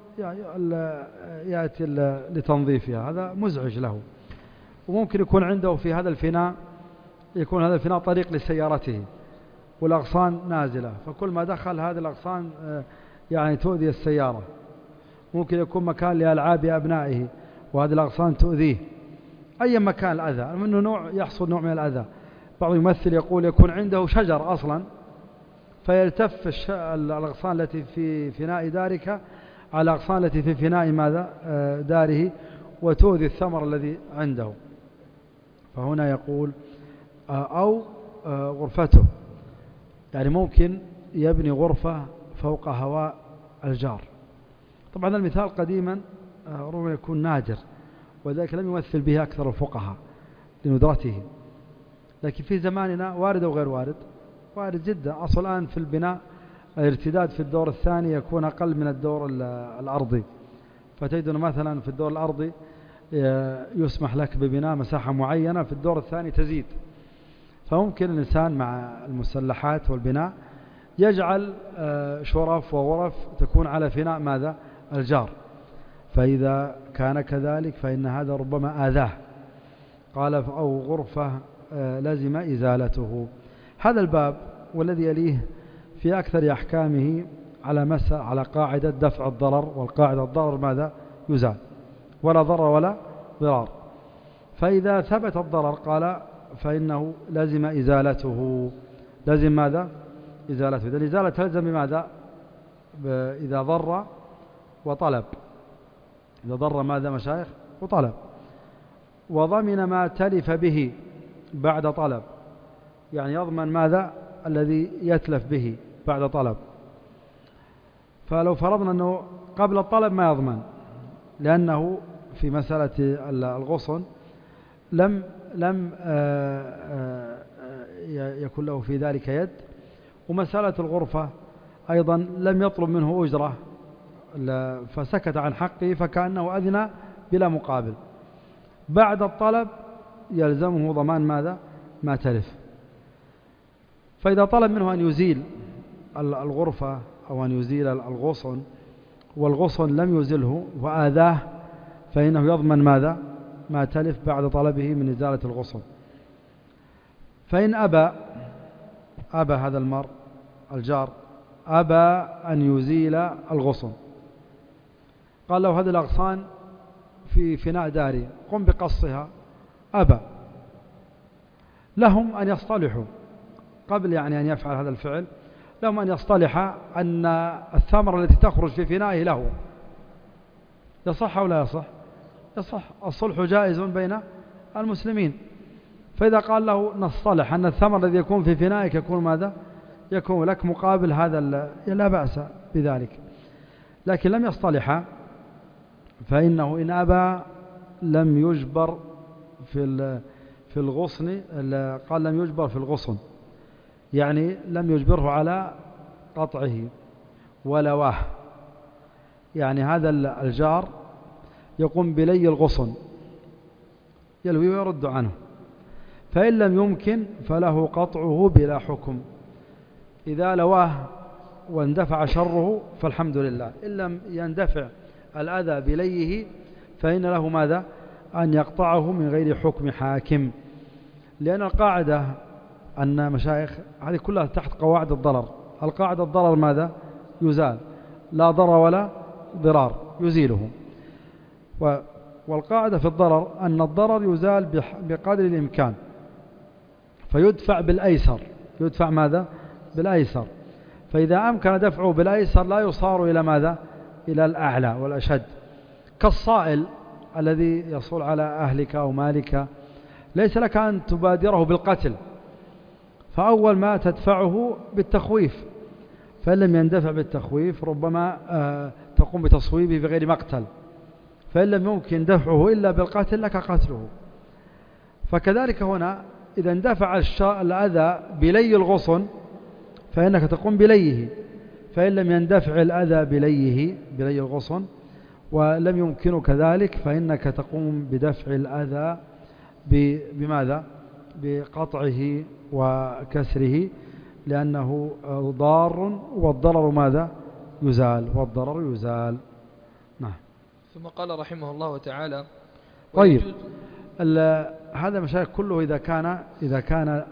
يأتي لتنظيفها، هذا مزعج له. وممكن يكون عنده في هذا الفناء، يكون هذا الفناء طريق لسيارته، والأغصان نازلة، فكل ما دخل هذه الأغصان يعني تؤذي السيارة. ممكن يكون مكان لألعاب أبنائه، وهذه الأغصان تؤذيه. أي مكان الأذى منه نوع، يحصل نوع من الأذى. بعض الممثل يقول يكون عنده شجر أصلا، فيلتف الأغصان التي في فناء دارك على الأغصان التي في فناء ماذا؟ داره، وتؤذي الثمر الذي عنده. فهنا يقول أو غرفته، يعني ممكن يبني غرفة فوق هواء الجار. طبعا المثال قديما ربما يكون نادر، وذلك لم يمثل به أكثر الفقهاء لندرته، لكن في زماننا وارد وغير وارد، وارد جدا. أصل الآن في البناء الارتداد في الدور الثاني يكون أقل من الدور الأرضي، فتجد مثلا في الدور الأرضي يسمح لك ببناء مساحة معينة، في الدور الثاني تزيد. فممكن الإنسان مع المسلحات والبناء يجعل شرف وغرف تكون على فناء ماذا؟ الجار. فإذا كان كذلك فإن هذا ربما آذاه. قال أو غرفة لزم إزالته. هذا الباب والذي يليه في أكثر أحكامه على قاعدة دفع الضرر، والقاعدة الضرر ماذا؟ يزال، ولا ضرر ولا ضرار. فإذا ثبت الضرر قال فإنه لزم إزالته. لزم ماذا؟ إزالته. إذا الإزالة تلزم بماذا؟ إذا ضر وطلب. إذا ضر ماذا مشايخ؟ وطلب. وضمن ما تلف به بعد طلب، يعني يضمن ماذا؟ الذي يتلف به بعد طلب. فلو فرضنا أنه قبل الطلب ما يضمن، لأنه في مسألة الغصن لم يكون له في ذلك يد، ومسألة الغرفة أيضا لم يطلب منه أجرة، فسكت عن حقه، فكأنه أذنى بلا مقابل. بعد الطلب يلزمه ضمان ماذا؟ ما تلف. فإذا طلب منه أن يزيل الغرفة أو أن يزيل الغصن، والغصن لم يزله وآذاه، فإنه يضمن ماذا؟ ما تلف بعد طلبه من إزالة الغصن. فإن أبى أبى هذا المرء الجار أبى أن يزيل الغصن، قال له هذه الأغصان في فناء داري قم بقصها، أبى. لهم أن يصطلحوا قبل يعني أن يفعل هذا الفعل، لهم أن يصطلح أن الثمرة التي تخرج في فنائه له. يصح أو لا يصح؟ يصح، الصلح جائز بين المسلمين. فإذا قال له نصطلح أن الثمر الذي يكون في فنائك يكون ماذا؟ يكون لك مقابل هذا، لا بأس بذلك. لكن لم يصطلح فإنه إن أبى لم يجبر في الغصن، قال لم يجبر في الغصن، يعني لم يجبره على قطعه ولواه. يعني هذا الجار يقوم بلي الغصن يلوي ويرد عنه، فإن لم يمكن فله قطعه بلا حكم. إذا لواه واندفع شره فالحمد لله، إن لم يندفع الأذى بليه فإن له ماذا؟ أن يقطعه من غير حكم حاكم. لأن القاعدة أن مشايخ هذه كلها تحت قواعد الضرر. القاعدة الضرر ماذا؟ يزال، لا ضرر ولا ضرار يزيله. والقاعدة في الضرر أن الضرر يزال بقدر الإمكان، فيدفع بالأيسر. يدفع ماذا؟ بالأيسر. فإذا أمكن دفعه بالأيسر لا يصار إلى ماذا؟ إلى الأعلى والأشد. كالصائل الذي يصول على أهلك أو مالك، ليس لك أن تبادره بالقتل، فأول ما تدفعه بالتخويف، فإن لم يندفع بالتخويف ربما تقوم بتصويبه بغير مقتل، فإن لم يمكن دفعه إلا بالقتل لك قتله. فكذلك هنا إذا اندفع الأذى بلي الغصن فإنك تقوم بليه، فإن لم يندفع الأذى بلي الغصن ولم يمكن كذلك فإنك تقوم بدفع الأذى بماذا؟ بقطعه وكسره، لأنه ضار، والضرر ماذا؟ يزال، والضرر يزال. نعم. ثم قال رحمه الله تعالى: طيب، هذا مشاكل كله إذا كان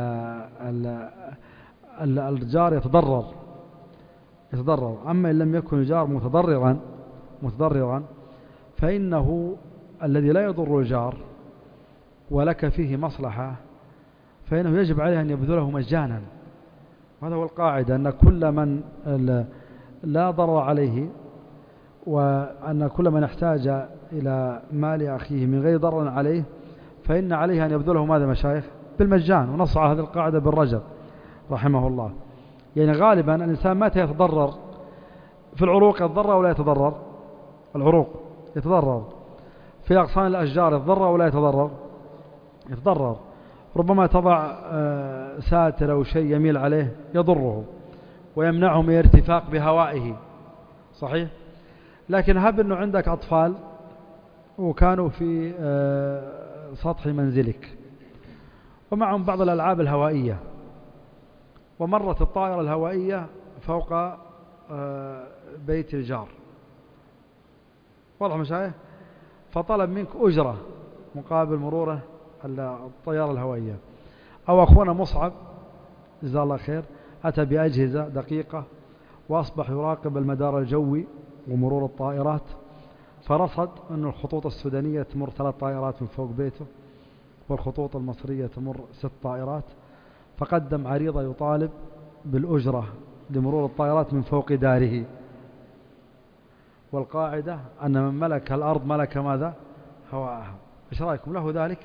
الجار يتضرر. أما إن لم يكن الجار متضررا فإنه الذي لا يضر الجار ولك فيه مصلحة فإنه يجب عليه أن يبذله مجانا. هذا هو القاعدة، أن كل من لا ضرر عليه، وأن كل من احتاج إلى مال أخيه من غير ضرر عليه فإن عليه أن يبذله ماذا مشايخ؟ بالمجان. ونص على هذه القاعدة بالرجب رحمه الله. يعني غالبا الإنسان متى يتضرر؟ في العروق يتضرر ولا يتضرر؟ العروق يتضرر. في أغصان الأشجار يتضرر ولا يتضرر؟ يتضرر. ربما تضع ساتر أو شيء يميل عليه يضره ويمنعه من ارتفاق بهوائه، صحيح؟ لكن هب أنه عندك أطفال وكانوا في سطح منزلك ومعهم بعض الألعاب الهوائية، ومرت الطائرة الهوائية فوق بيت الجار، واضح مشايخ؟ فطلب منك أجرة مقابل مروره الطيارة الهوائية. أو أخونا مصعب جزاه الله خير أتى بأجهزة دقيقة وأصبح يراقب المدار الجوي ومرور الطائرات، فرصد أن الخطوط السودانية تمر 3 طائرات من فوق بيته، والخطوط المصرية تمر 6 طائرات، فقدم عريضة يطالب بالأجرة لمرور الطائرات من فوق داره. والقاعدة أن من ملك الأرض ملك ماذا؟ هواءها. إيش رأيكم له ذلك؟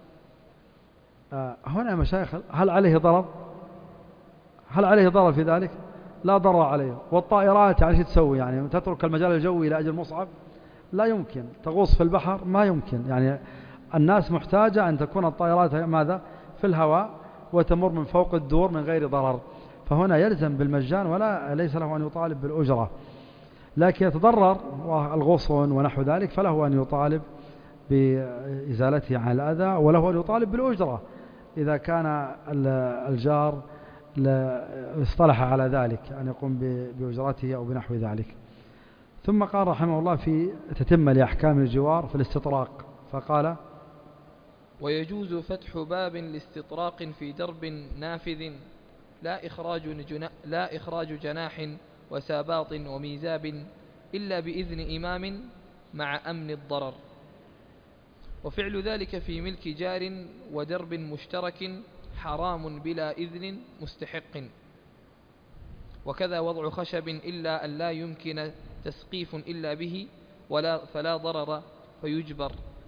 هنا يا مشايخ هل عليه ضرر؟ هل عليه ضرر في ذلك؟ لا ضرر عليه. والطائرات يعني ايش تسوي؟ يعني تترك المجال الجوي لأجل مصعب؟ لا يمكن. تغوص في البحر؟ ما يمكن. يعني الناس محتاجة أن تكون الطائرات ماذا؟ في الهواء وتمر من فوق الدور من غير ضرر. فهنا يلزم بالمجان ولا ليس له أن يطالب بالأجرة. لكن يتضرر الغصن ونحو ذلك فله أن يطالب بإزالته عن الأذى، وله أن يطالب بالأجرة إذا كان الجار اصطلح على ذلك أن يقوم بأجرته أو بنحو ذلك. ثم قال رحمه الله في تتم لأحكام الجوار في الاستطراق، فقال: ويجوز فتح باب لاستطراق في درب نافذ لا إخراج جناح وساباط وميزاب إلا بإذن إمام مع أمن الضرر. وفعل ذلك في ملك جار ودرب مشترك حرام بلا إذن مستحق. وكذا وضع خشب إلا أن لا يمكن تسقيف إلا به فلا ضرر فيجبر.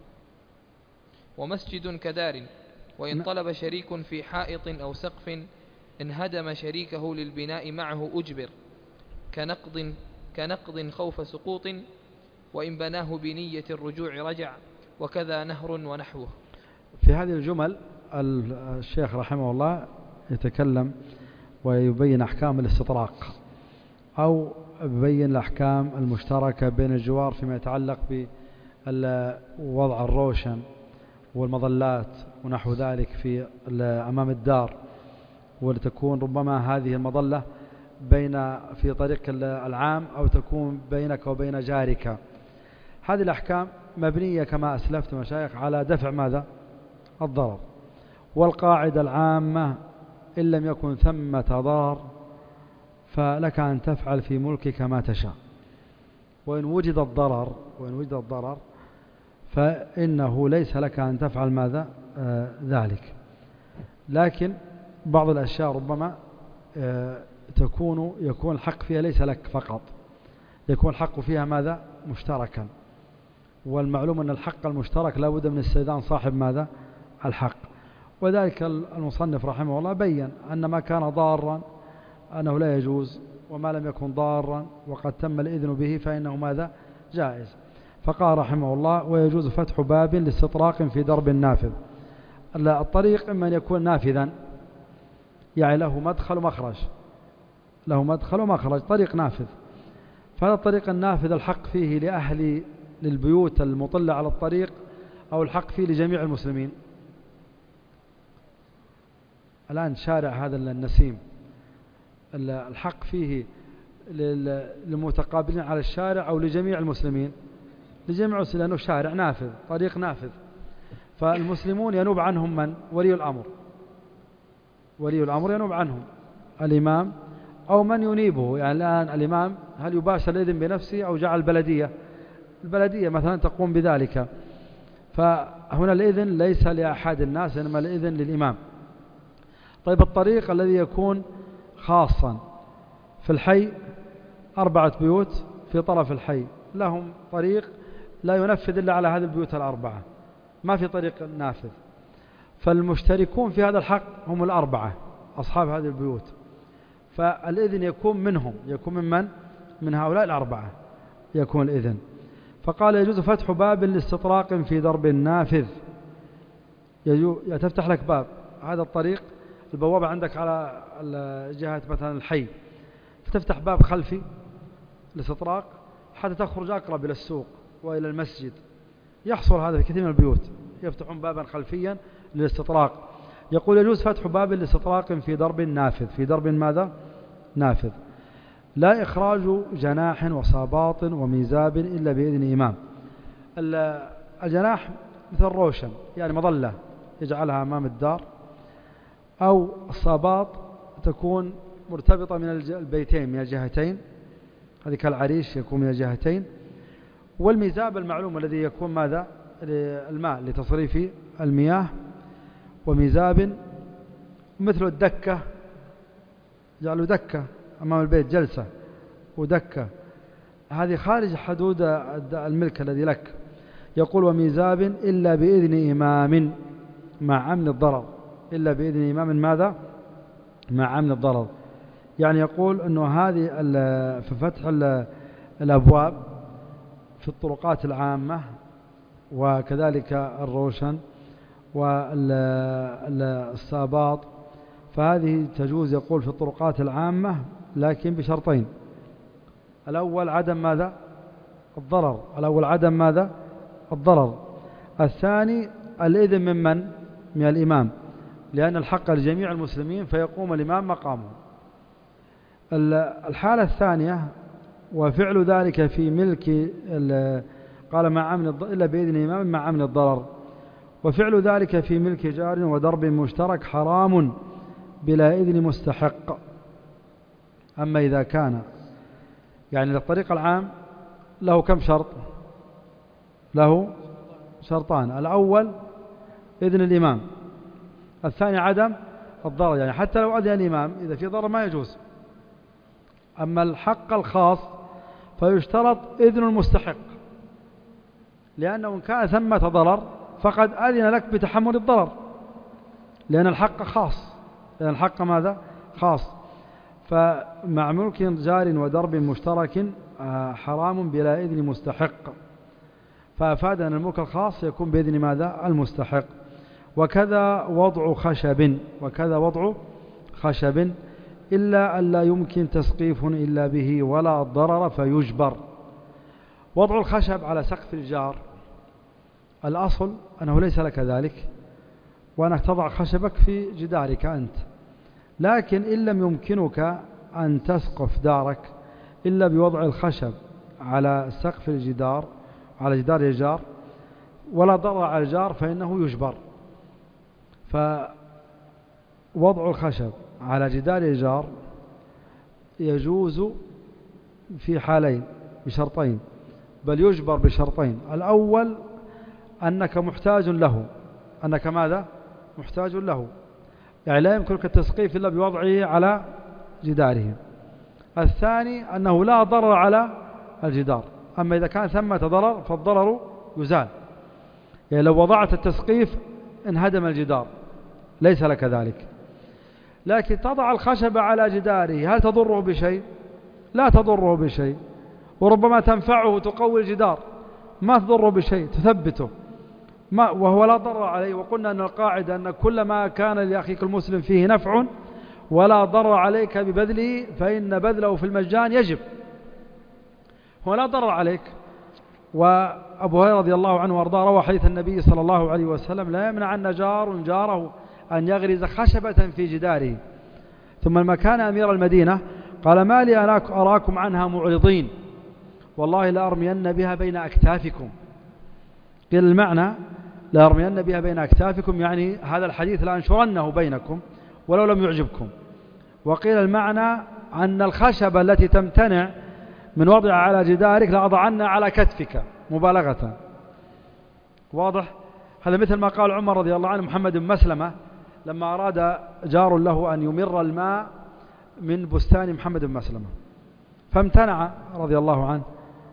ومسجد كدار وإن طلب شريك في حائط أو سقف انهدم شريكه للبناء معه أجبر كنقض خوف سقوط وإن بناه بنية الرجوع رجع وكذا نهر ونحوه. في هذه الجمل الشيخ رحمه الله يتكلم ويبين أحكام الاستطراق أو يبين الأحكام المشتركة بين الجوار فيما يتعلق بوضع الروشن والمظلات ونحو ذلك في أمام الدار، ولتكون ربما هذه المظلة في طريق العام أو تكون بينك وبين جارك. هذه الأحكام مبنية كما أسلفت مشايخ على دفع ماذا؟ الضرر. والقاعدة العامة إن لم يكن ثمة ضرر فلك أن تفعل في ملكك ما تشاء، وإن وجد الضرر فإنه ليس لك أن تفعل ماذا؟ ذلك. لكن بعض الأشياء ربما يكون الحق فيها ليس لك فقط، يكون الحق فيها ماذا؟ مشتركا. والمعلوم أن الحق المشترك لا بد من استئذان صاحب ماذا؟ الحق. وذلك المصنف رحمه الله بيّن أن ما كان ضارا أنه لا يجوز، وما لم يكن ضارا وقد تم الإذن به فإنه ماذا؟ جائز. فقال رحمه الله ويجوز فتح باب لاستطراق في درب نافذ. الطريق إما أن يكون نافذا يعني له مدخل ومخرج، طريق نافذ. فهذا الطريق النافذ الحق فيه للبيوت المطلة على الطريق أو الحق فيه لجميع المسلمين؟ الآن شارع هذا النسيم الحق فيه للمتقابلين على الشارع أو لجميع المسلمين؟ لجميع المسلمين، لأنه شارع نافذ، طريق نافذ. فالمسلمون ينوب عنهم من؟ ولي الأمر ينوب عنهم الإمام أو من ينيبه. يعني الآن الإمام هل يباشر الإذن بنفسه أو جعل البلدية مثلا تقوم بذلك؟ فهنا الإذن ليس لأحد الناس إنما الإذن للإمام. طيب الطريق الذي يكون خاصا في الحي 4 بيوت في طرف الحي لهم طريق لا ينفذ إلا على هذه البيوت 4، ما في طريق نافذ. فالمشتركون في هذا الحق هم 4 أصحاب هذه البيوت، فالإذن يكون منهم، يكون من هؤلاء 4 يكون الإذن. فقال يجوز فتح باب لاستطراق في درب نافذ. تفتح لك باب، هذا الطريق البوابة عندك على جهة مثلا الحي، فتفتح باب خلفي لاستطراق حتى تخرج أقرب إلى السوق وإلى المسجد. يحصل هذا في كثير من البيوت، يفتحون بابا خلفيا للاستطراق. يقول يجوز فتح باب لاستطراق في درب نافذ. في درب ماذا؟ نافذ. لا إخراج جناح وصاباط وميزاب إلا بإذن إمام. الجناح مثل روشن يعني مظلة يجعلها أمام الدار، أو الصاباط تكون مرتبطة من البيتين من الجهتين، هذه كالعريش يكون من الجهتين. والميزاب المعلوم الذي يكون ماذا؟ الماء لتصريف المياه. وميزاب مثل الدكة، جعلوا دكة أمام البيت جلسة ودكة، هذه خارج حدود الملك الذي لك. يقول وميزاب إلا بإذن إمام مع أمن الضرر. إلا بإذن إمام ماذا؟ مع أمن الضرر. يعني يقول أنه هذه في فتح الأبواب في الطرقات العامة وكذلك الروشن والصاباط، فهذه تجوز يقول في الطرقات العامة لكن بشرطين. الأول عدم ماذا؟ الضرر. الثاني الإذن من الإمام، لأن الحق لجميع المسلمين فيقوم الإمام مقامه. الحالة الثانية وفعل ذلك في ملك قال مع أمن إلا بإذن إمام مع أمن الضرر. وفعل ذلك في ملك جار ودرب مشترك حرام بلا إذن مستحق. أما إذا كان يعني الطريق العام له كم شرط؟ له شرطان: الأول إذن الإمام، الثاني عدم الضرر، يعني حتى لو أذن الإمام إذا في ضرر ما يجوز. أما الحق الخاص فيشترط إذن المستحق، لأنه إن كان ثمة ضرر فقد أذن لك بتحمل الضرر، لأن الحق خاص، لأن الحق ماذا؟ خاص. فمع ملك جار ودرب مشترك حرام بلا إذن مستحق، فأفاد أن الملك الخاص يكون بإذن ماذا؟ المستحق. وكذا وضع خشب إلا أن لا يمكن تسقيف إلا به ولا ضرر فيجبر. وضع الخشب على سقف الجار الأصل أنه ليس لك ذلك، وأنك تضع خشبك في جدارك أنت، لكن إن لم يمكنك أن تسقف دارك إلا بوضع الخشب على سقف الجدار، على جدار الجار، ولا ضرر على الجار، فإنه يجبر. فوضع الخشب على جدار الجار يجوز في حالين بشرطين، بل يجبر بشرطين: الأول أنك محتاج له، أنك ماذا؟ محتاج له، يعني لا يمكنك التسقيف إلا بوضعه على جداره. الثاني أنه لا ضرر على الجدار. أما إذا كان ثمة ضرر فالضرر يزال، يعني لو وضعت التسقيف انهدم الجدار، ليس لك ذلك. لكن تضع الخشب على جداره، هل تضره بشيء؟ لا تضره بشيء، وربما تنفعه، تقوي الجدار، ما تضره بشيء، تثبته، وهو لا ضرر عليه. وقلنا أن القاعدة أن كل ما كان لأخيك المسلم فيه نفع ولا ضرر عليك ببذله فإن بذله في المجان يجب، هو لا ضرر عليك. وأبو هريرة رضي الله عنه وارضاه روى حديث النبي صلى الله عليه وسلم: لا يمنعن جار جاره أن يغرز خشبة في جداره. ثم لما كان أمير المدينة قال: ما لي أراكم عنها معرضين، والله لأرمين بها بين أكتافكم. قيل المعنى لأرمين بها بين أكتافكم، يعني هذا الحديث لأنشرنه بينكم ولو لم يعجبكم. وقيل المعنى أن الخشبة التي تمتنع من وضعها على جدارك لأضعنا على كتفك مبالغة. واضح؟ هذا مثل ما قال عمر رضي الله عنه محمد بن مسلمة لما أراد جار له أن يمر الماء من بستان محمد بن مسلمة، فامتنع رضي الله عنه،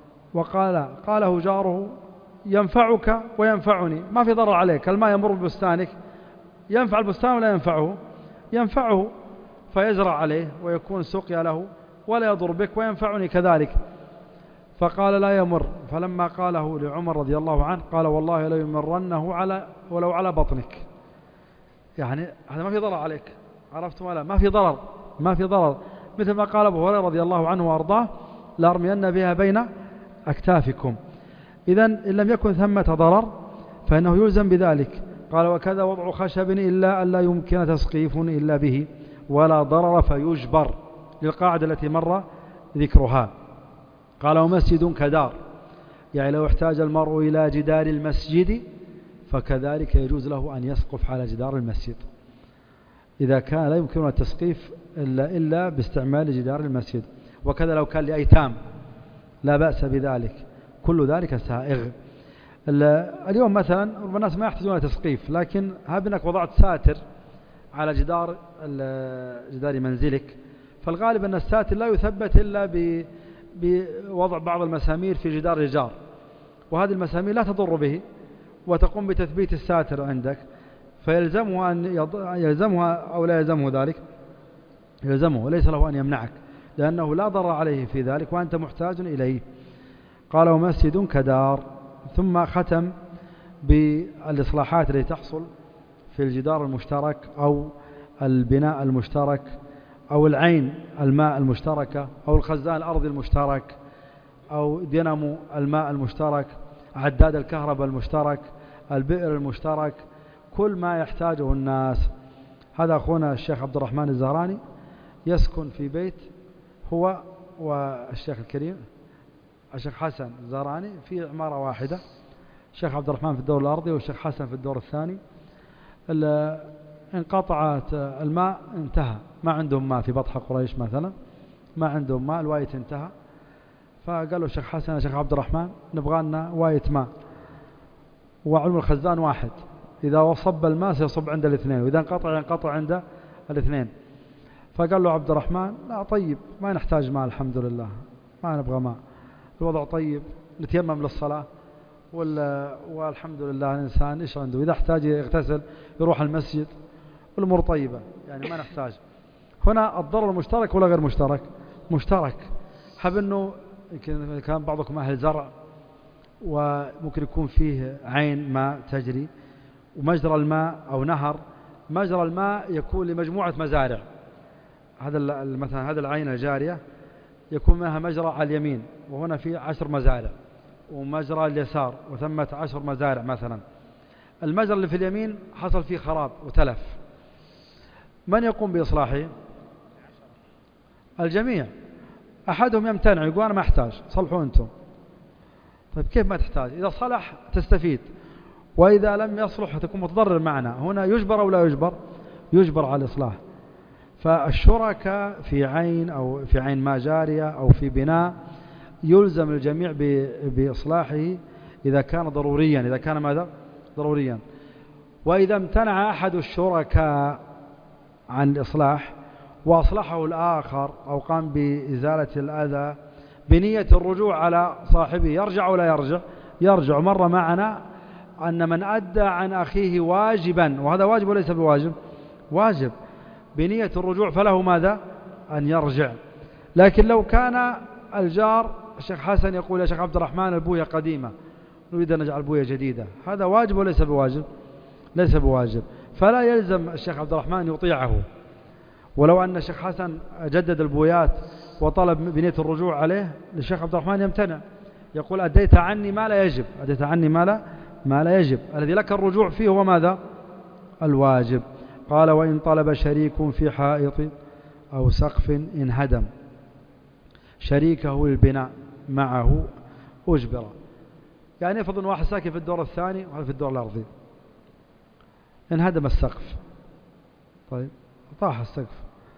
قاله جاره: ينفعك وينفعني، ما في ضرر عليك، الماء يمر ببستانك، ينفع البستان ولا ينفعه؟ ينفعه، فيزرع عليه ويكون سقيا له، ولا يضر بك، وينفعني كذلك. فقال: لا يمر. فلما قاله لعمر رضي الله عنه قال: والله لا يمرنه ولو على بطنك. يعني هذا ما في ضرر عليك، عرفتم ولا؟ ما في ضرر، مثل ما قال أبو هريرة رضي الله عنه وأرضاه: لأرمين بها بين أكتافكم. إذن إن لم يكن ثمة ضرر فإنه يلزم بذلك. قال: وكذا وضع خشب إلا أن لا يمكن تسقيف إلا به ولا ضرر فيجبر، للقاعدة التي مر ذكرها. قال: ومسجد كدار، يعني لو احتاج المرء إلى جدار المسجد فكذلك يجوز له أن يسقف على جدار المسجد، إذا كان لا يمكن التسقيف إلا باستعمال جدار المسجد. وكذا لو كان لأيتام لا بأس بذلك، كل ذلك سائغ. اليوم مثلا الناس ما يحتاجون تسقيف، لكن هب أنك وضعت ساتر على جدار منزلك، فالغالب أن الساتر لا يثبت إلا بوضع بعض المسامير في جدار الجار، وهذه المسامير لا تضر به، وتقوم بتثبيت الساتر عندك، فيلزمه يلزمها أو لا يلزمه ذلك، يلزمه وليس له أن يمنعك، لأنه لا ضرر عليه في ذلك وأنت محتاج إليه. قال: ومسجد كدار. ثم ختم بالإصلاحات التي تحصل في الجدار المشترك أو البناء المشترك أو العين الماء المشتركة أو الخزان الأرضي المشترك أو دينامو الماء المشترك، عداد الكهرباء المشترك، البئر المشترك، كل ما يحتاجه الناس. هذا أخونا الشيخ عبد الرحمن الزهراني يسكن في بيت، هو والشيخ الكريم الشيخ حسن الزهراني في عمارة واحدة، الشيخ عبد الرحمن في الدور الأرضي والشيخ حسن في الدور الثاني. انقطعت الماء انتهى، ما عندهم ماء في بطحة قريش مثلا، ما عندهم ماء، الوايت انتهى، فقالوا الشيخ حسن يا شيخ عبد الرحمن نبغى لنا وايت ماء، وعلم الخزان واحد، إذا صب الماء سيصب عند الاثنين، وإذا انقطع ينقطع عند الاثنين. فقال له عبد الرحمن لا طيب ما نحتاج ماء الحمد لله، ما نبغى ماء، الوضع طيب، نتيمم للصلاة والحمد لله الإنسان إيش عنده، إذا احتاج يغتسل يروح المسجد، والأمور طيبة، يعني ما نحتاج. هنا الضرر مشترك ولا غير مشترك؟ مشترك. حب أنه يمكن كان بعضكم أهل زرع وممكن يكون فيه عين ماء تجري، ومجرى الماء أو نهر، مجرى الماء يكون لمجموعة مزارع، هذا مثلا هذا العين الجارية يكون منها مجرى على اليمين، وهنا في 10 مزارع، ومجرى اليسار وثمة 10 مزارع مثلا. المجرى اللي في اليمين حصل فيه خراب وتلف، من يقوم بإصلاحه؟ الجميع. أحدهم يمتنع يقول أنا ما أحتاج، صلحوا أنتم. طيب كيف ما تحتاج؟ إذا صلح تستفيد، وإذا لم يصلح تكون متضرر معنا. هنا يجبر أو لا يجبر؟ يجبر على الإصلاح. فالشركة في عين أو في عين ماء جارية أو في بناء يلزم الجميع بإصلاحه إذا كان ضروريا، إذا كان ماذا؟ ضروريا. وإذا امتنع أحد الشركاء عن الإصلاح وأصلحه الآخر أو قام بإزالة الأذى بنية الرجوع على صاحبه، يرجع ولا يرجع؟ يرجع. مر معنا أن من أدى عن أخيه واجبا، وهذا واجب وليس بواجب؟ واجب، بنية الرجوع فله ماذا؟ أن يرجع. لكن لو كان الجار الشيخ حسن يقول يا شيخ عبد الرحمن البوية قديمة نريد أن نجعل بوية جديدة، هذا واجب وليس بواجب؟ ليس بواجب. فلا يلزم الشيخ عبد الرحمن يطيعه. ولو أن الشيخ حسن جدد البويات وطلب بنية الرجوع عليه، الشيخ عبد الرحمن يمتنع، يقول أديت عني ما لا يجب، أديت عني ما لا يجب، الذي لك الرجوع فيه هو ماذا؟ الواجب. قال وإن طلب شريك في حائط أو سقف انهدم شريكه للبناء معه أجبر. يعني افرض واحد ساكن في الدور الثاني وهذا في الدور الأرضي، انهدم السقف، طيب طاح السقف،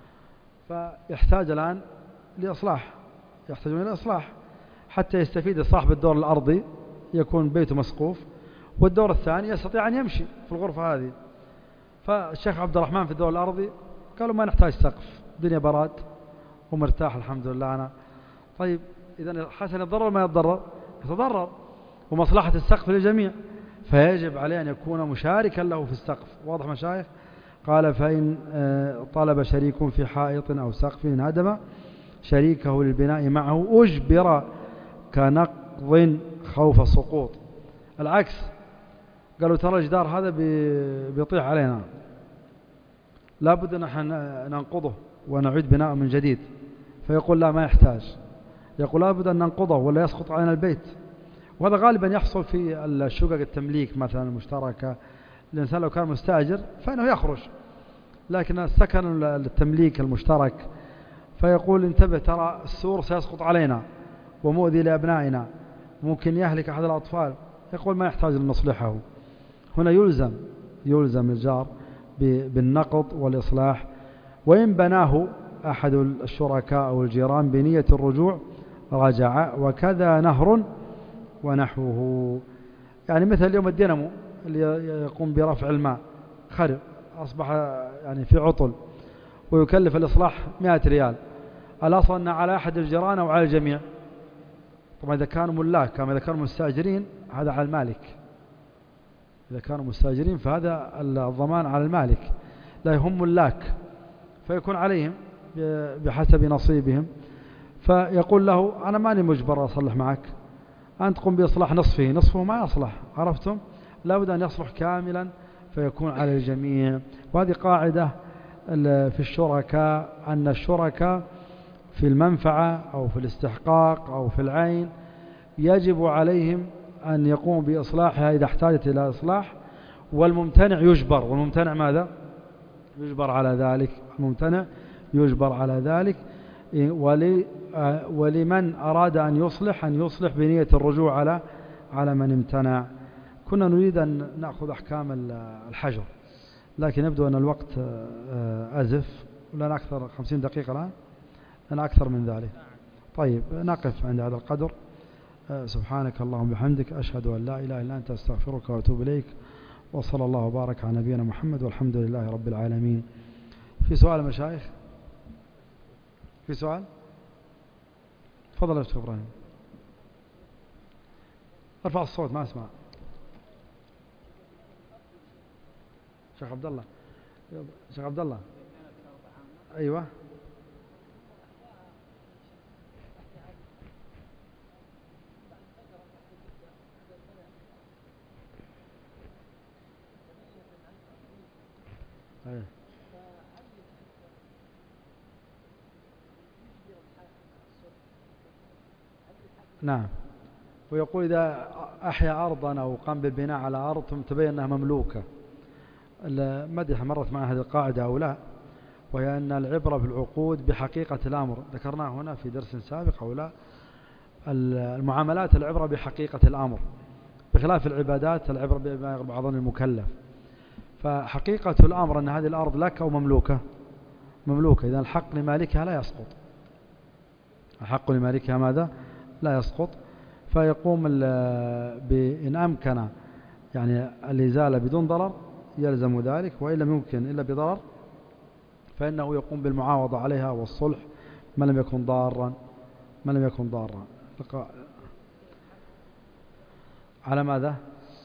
فيحتاج الآن لإصلاح، يحتاجون إلى إصلاح حتى يستفيد صاحب الدور الأرضي، يكون بيته مسقوف، والدور الثاني يستطيع أن يمشي في الغرفة هذه. فالشيخ عبد الرحمن في الدور الأرضي قالوا ما نحتاج سقف، الدنيا براد ومرتاح الحمد لله أنا. طيب إذا حسن يتضرر ما يتضرر؟ يتضرر، ومصلحة السقف للجميع، فيجب عليه أن يكون مشاركا له في السقف. واضح مشايخ؟ قال فإن طلب شريك في حائط أو سقف انهدم شريكه للبناء معه أجبر كنقض خوف سقوط. العكس، قالوا ترى الجدار هذا بيطيح علينا، لابد أن نحن ننقضه ونعيد بناءه من جديد، فيقول لا ما يحتاج، يقول لابد أن ننقضه ولا يسقط علينا البيت. وهذا غالبا يحصل في الشقق التمليك مثلا المشتركة، الإنسان لو كان مستأجر فإنه يخرج، لكن السكن التمليك المشترك فيقول انتبه ترى السور سيسقط علينا ومؤذي لأبنائنا، ممكن يهلك أحد الأطفال، يقول ما يحتاج لنصلحه. هنا يلزم الجار بالنقض والإصلاح. وإن بناه أحد الشركاء أو الجيران بنية الرجوع رجع، وكذا نهر ونحوه. يعني مثل اليوم الدينامو اللي يقوم برفع الماء خرب، أصبح يعني في عطل ويكلف الإصلاح 100 ريال، الأصل أن على أحد الجيران أو على الجميع؟ طبعا إذا كانوا ملاك، كما إذا كانوا مستأجرين هذا على المالك، إذا كانوا مستأجرين فهذا الضمان على المالك، لا هم ملاك فيكون عليهم بحسب نصيبهم. فيقول له أنا ماني مجبر أصلح معك، أنت قم بإصلاح نصفه ما يصلح، عرفتم؟ لابد أن يصلح كاملا فيكون على الجميع. وهذه قاعدة في الشركاء، أن الشركاء في المنفعة أو في الاستحقاق أو في العين يجب عليهم أن يقوموا بإصلاحها إذا احتاجت إلى إصلاح، والممتنع يجبر. والممتنع ماذا؟ يجبر على ذلك، الممتنع يجبر على ذلك. ولمن أراد أن يصلح بنية الرجوع على من امتنع. كنا نريد أن نأخذ أحكام الحجر، لكن يبدو أن الوقت أزف، لنا أكثر 50 دقيقة الآن، لنا أكثر من ذلك. طيب نقف عند هذا القدر. سبحانك اللهم وبحمدك، أشهد أن لا إله إلا أنت، أستغفرك وأتوب إليك، وصلى الله وبارك على نبينا محمد، والحمد لله رب العالمين. في سؤال مشايخ؟ في سؤال؟ تفضل يا شيخ إبراهيم. ارفع الصوت ما أسمع. شيخ عبد الله. شيخ عبد الله. أيوة. أيوة. نعم. ويقول إذا أحيا أرضا أو قام بالبناء على أرض ثم تبين أنها مملوكة، ما أدري مرت معنا هذه القاعدة أو لا، وهي أن العبرة بالعقود بحقيقة الأمر، ذكرناه هنا في درس سابق أو لا. المعاملات العبرة بحقيقة الأمر، بخلاف العبادات العبرة بما يغلب على ظن المكلف. فحقيقة الأمر أن هذه الأرض لك أو مملوكة، مملوكة، إذا الحق لمالكها لا يسقط، الحق لمالكها ماذا؟ لا يسقط. فيقوم بإن أمكن يعني الإزالة بدون ضرر يلزم ذلك، وإن لم يمكن إلا بضرر فإنه يقوم بالمعاوضة عليها والصلح ما لم يكن ضارا، ما لم يكن ضارا. على ماذا؟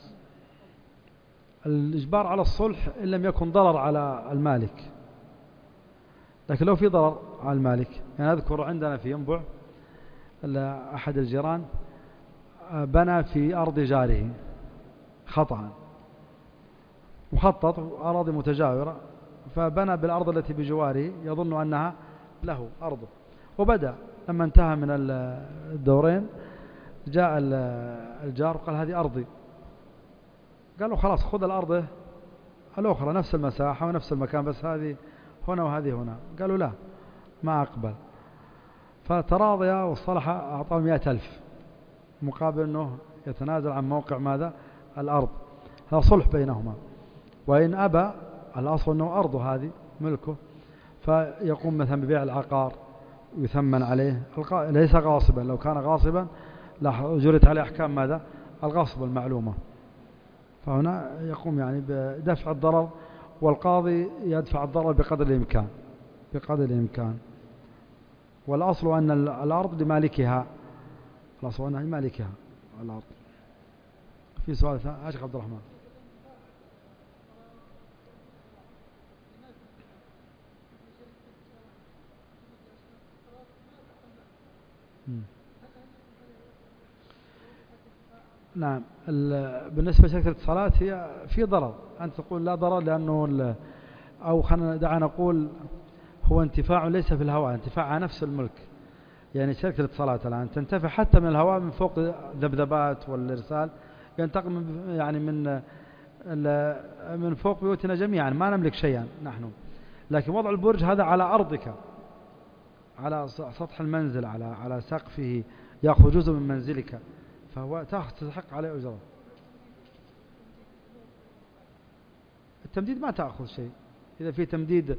الإجبار على الصلح إن لم يكن ضرر على المالك، لكن لو في ضرر على المالك. يعني أذكر عندنا في ينبع أحد الجيران بنى في أرض جاره خطأ، مخطط أراضي متجاورة، فبنى بالأرض التي بجواره يظن أنها له أرضه، وبدأ لما انتهى من الدورين جاء الجار وقال هذه أرضي. قالوا خلاص خذ الأرض الأخرى نفس المساحة ونفس المكان، بس هذه هنا وهذه هنا. قالوا لا ما أقبل، فتراضيا والصلح أعطاه 100,000 مقابل أنه يتنازل عن موقع ماذا؟ الأرض. هذا صلح بينهما. وإن أبى الأصل أنه أرضه هذه ملكه، فيقوم مثلا ببيع العقار يثمن عليه، ليس غاصبا، لو كان غاصبا جرت عليه أحكام ماذا؟ الغصب المعلومة. فهنا يقوم يعني بدفع الضرر، والقاضي يدفع الضرر بقدر الإمكان، بقدر الإمكان. والأصل أن الأرض لمالكها، الأصل أنها لمالكها الأرض. في سؤال ثاني يا شيخ عبد الرحمن؟ نعم. بالنسبة لشركة الاتصالات هي في ضرر، أنت تقول لا ضرر لأنه أو دعنا نقول هو انتفاع ليس في الهواء، انتفاع على نفس الملك. يعني شركة الاتصالات الآن تنتفع حتى من الهواء من فوق ذبذبات والإرسال، ينتقل يعني من فوق بيوتنا جميعا، ما نملك شيئا نحن، لكن وضع البرج هذا على أرضك، على سطح المنزل، على سقفه، يأخذ جزء من منزلك، فهو تستحق عليه أجرة. التمديد ما تأخذ شيء، إذا في تمديد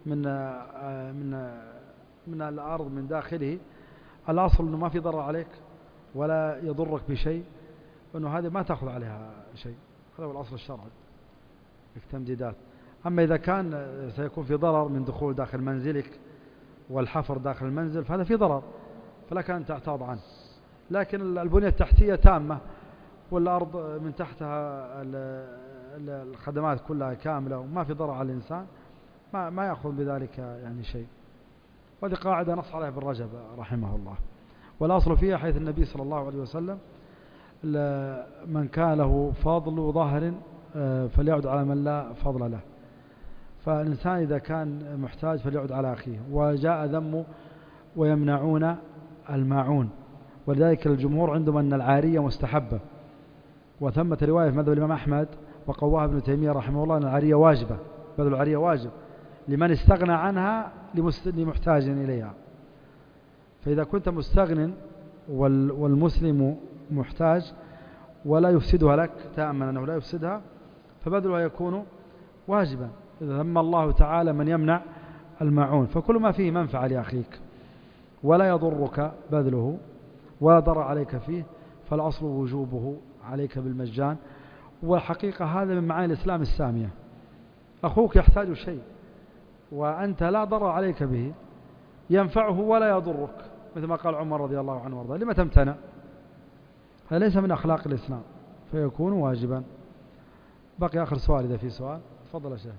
من الأرض من داخله، الأصل أنه ما في ضرر عليك ولا يضرك بشيء، أنه هذه ما تأخذ عليها شيء، هذا هو الأصل الشرعي في التمديدات. أما إذا كان سيكون في ضرر من دخول داخل منزلك والحفر داخل المنزل فهذا في ضرر، فلك أن تعتاض عنه. لكن البنية التحتية تامة والأرض من تحتها الخدمات كلها كاملة وما في ضرر على الإنسان، ما يأخذ بذلك يعني شيء. وهذه قاعدة نص عليها ابن رجب رحمه الله. والأصل فيها حيث النبي صلى الله عليه وسلم من كان له فضل ظهر فليعد على من لا فضل له. فالإنسان إذا كان محتاج فليعد على أخيه. وجاء ذم ويمنعون الماعون، ولذلك الجمهور عندهم أن العارية مستحبة، وثمة رواية في مذهب الإمام أحمد وقواها ابن تيمية رحمه الله أن العارية واجبة، بذل العارية واجب لمن استغنى عنها لمحتاج إليها. فإذا كنت مستغن والمسلم محتاج ولا يفسدها لك، تأمن أنه لا يفسدها، فبذلها يكون واجبا. إذا ذم الله تعالى من يمنع الماعون، فكل ما فيه منفعة لأخيك ولا يضرك بذله ولا ضرر عليك فيه فالأصل وجوبه عليك بالمجان. والحقيقة هذا من معاني الإسلام السامية. أخوك يحتاج شيء وأنت لا ضرر عليك به، ينفعه ولا يضرك، مثل ما قال عمر رضي الله عنه وارضاه: لما تمتنع؟ هذا ليس من أخلاق الإسلام فيكون واجبا. بقي آخر سؤال إذا في سؤال. تفضل يا شيخ.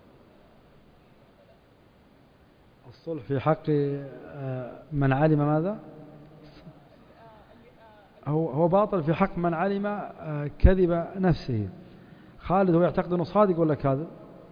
الصلح في حق من علم ماذا؟ هو باطل في حق من علم كذب نفسه. خالد هو يعتقد أنه صادق ولا كاذب؟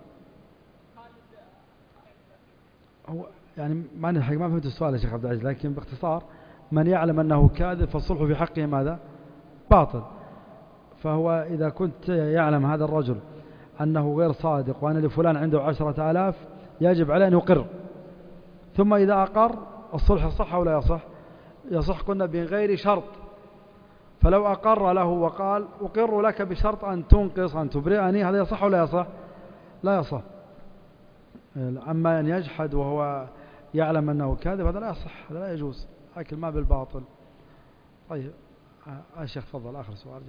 هو يعني ما فهمت السؤال يا شيخ عبد العزيز، لكن باختصار من يعلم أنه كاذب فالصلح في حقه ماذا؟ باطل. فهو إذا كنت يعلم هذا الرجل أنه غير صادق وأن لفلان عنده 10,000 يجب عليه أن يقر، ثم إذا أقر الصلح صح أو لا يصح؟ يصح. قلنا بغير شرط. فلو أقر له وقال أقر لك بشرط أن تنقص أن تبرئني، هذا يصح أو لا يصح؟ لا يصح. أما أن يجحد وهو يعلم أنه كاذب هذا لا يصح، هذا لا يجوز، أكل ما بالباطل. طيب الشيخ تفضل آخر سؤال.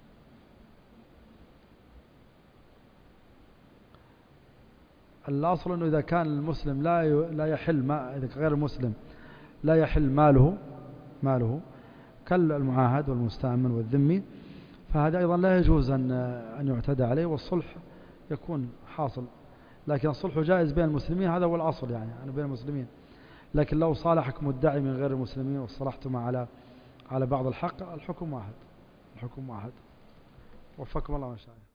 الأصل أنه إذا كان المسلم لا يحل ما، إذا غير المسلم لا يحل ماله كالمعاهد والمستأمن والذمي، فهذا أيضا لا يجوز أن يعتدى عليه، والصلح يكون حاصل. لكن الصلح جائز بين المسلمين، هذا هو الأصل يعني بين المسلمين. لكن لو صالحك مدعي من غير المسلمين وصلحتم على بعض الحق، الحكم واحد. وفقكم الله ما شاء الله.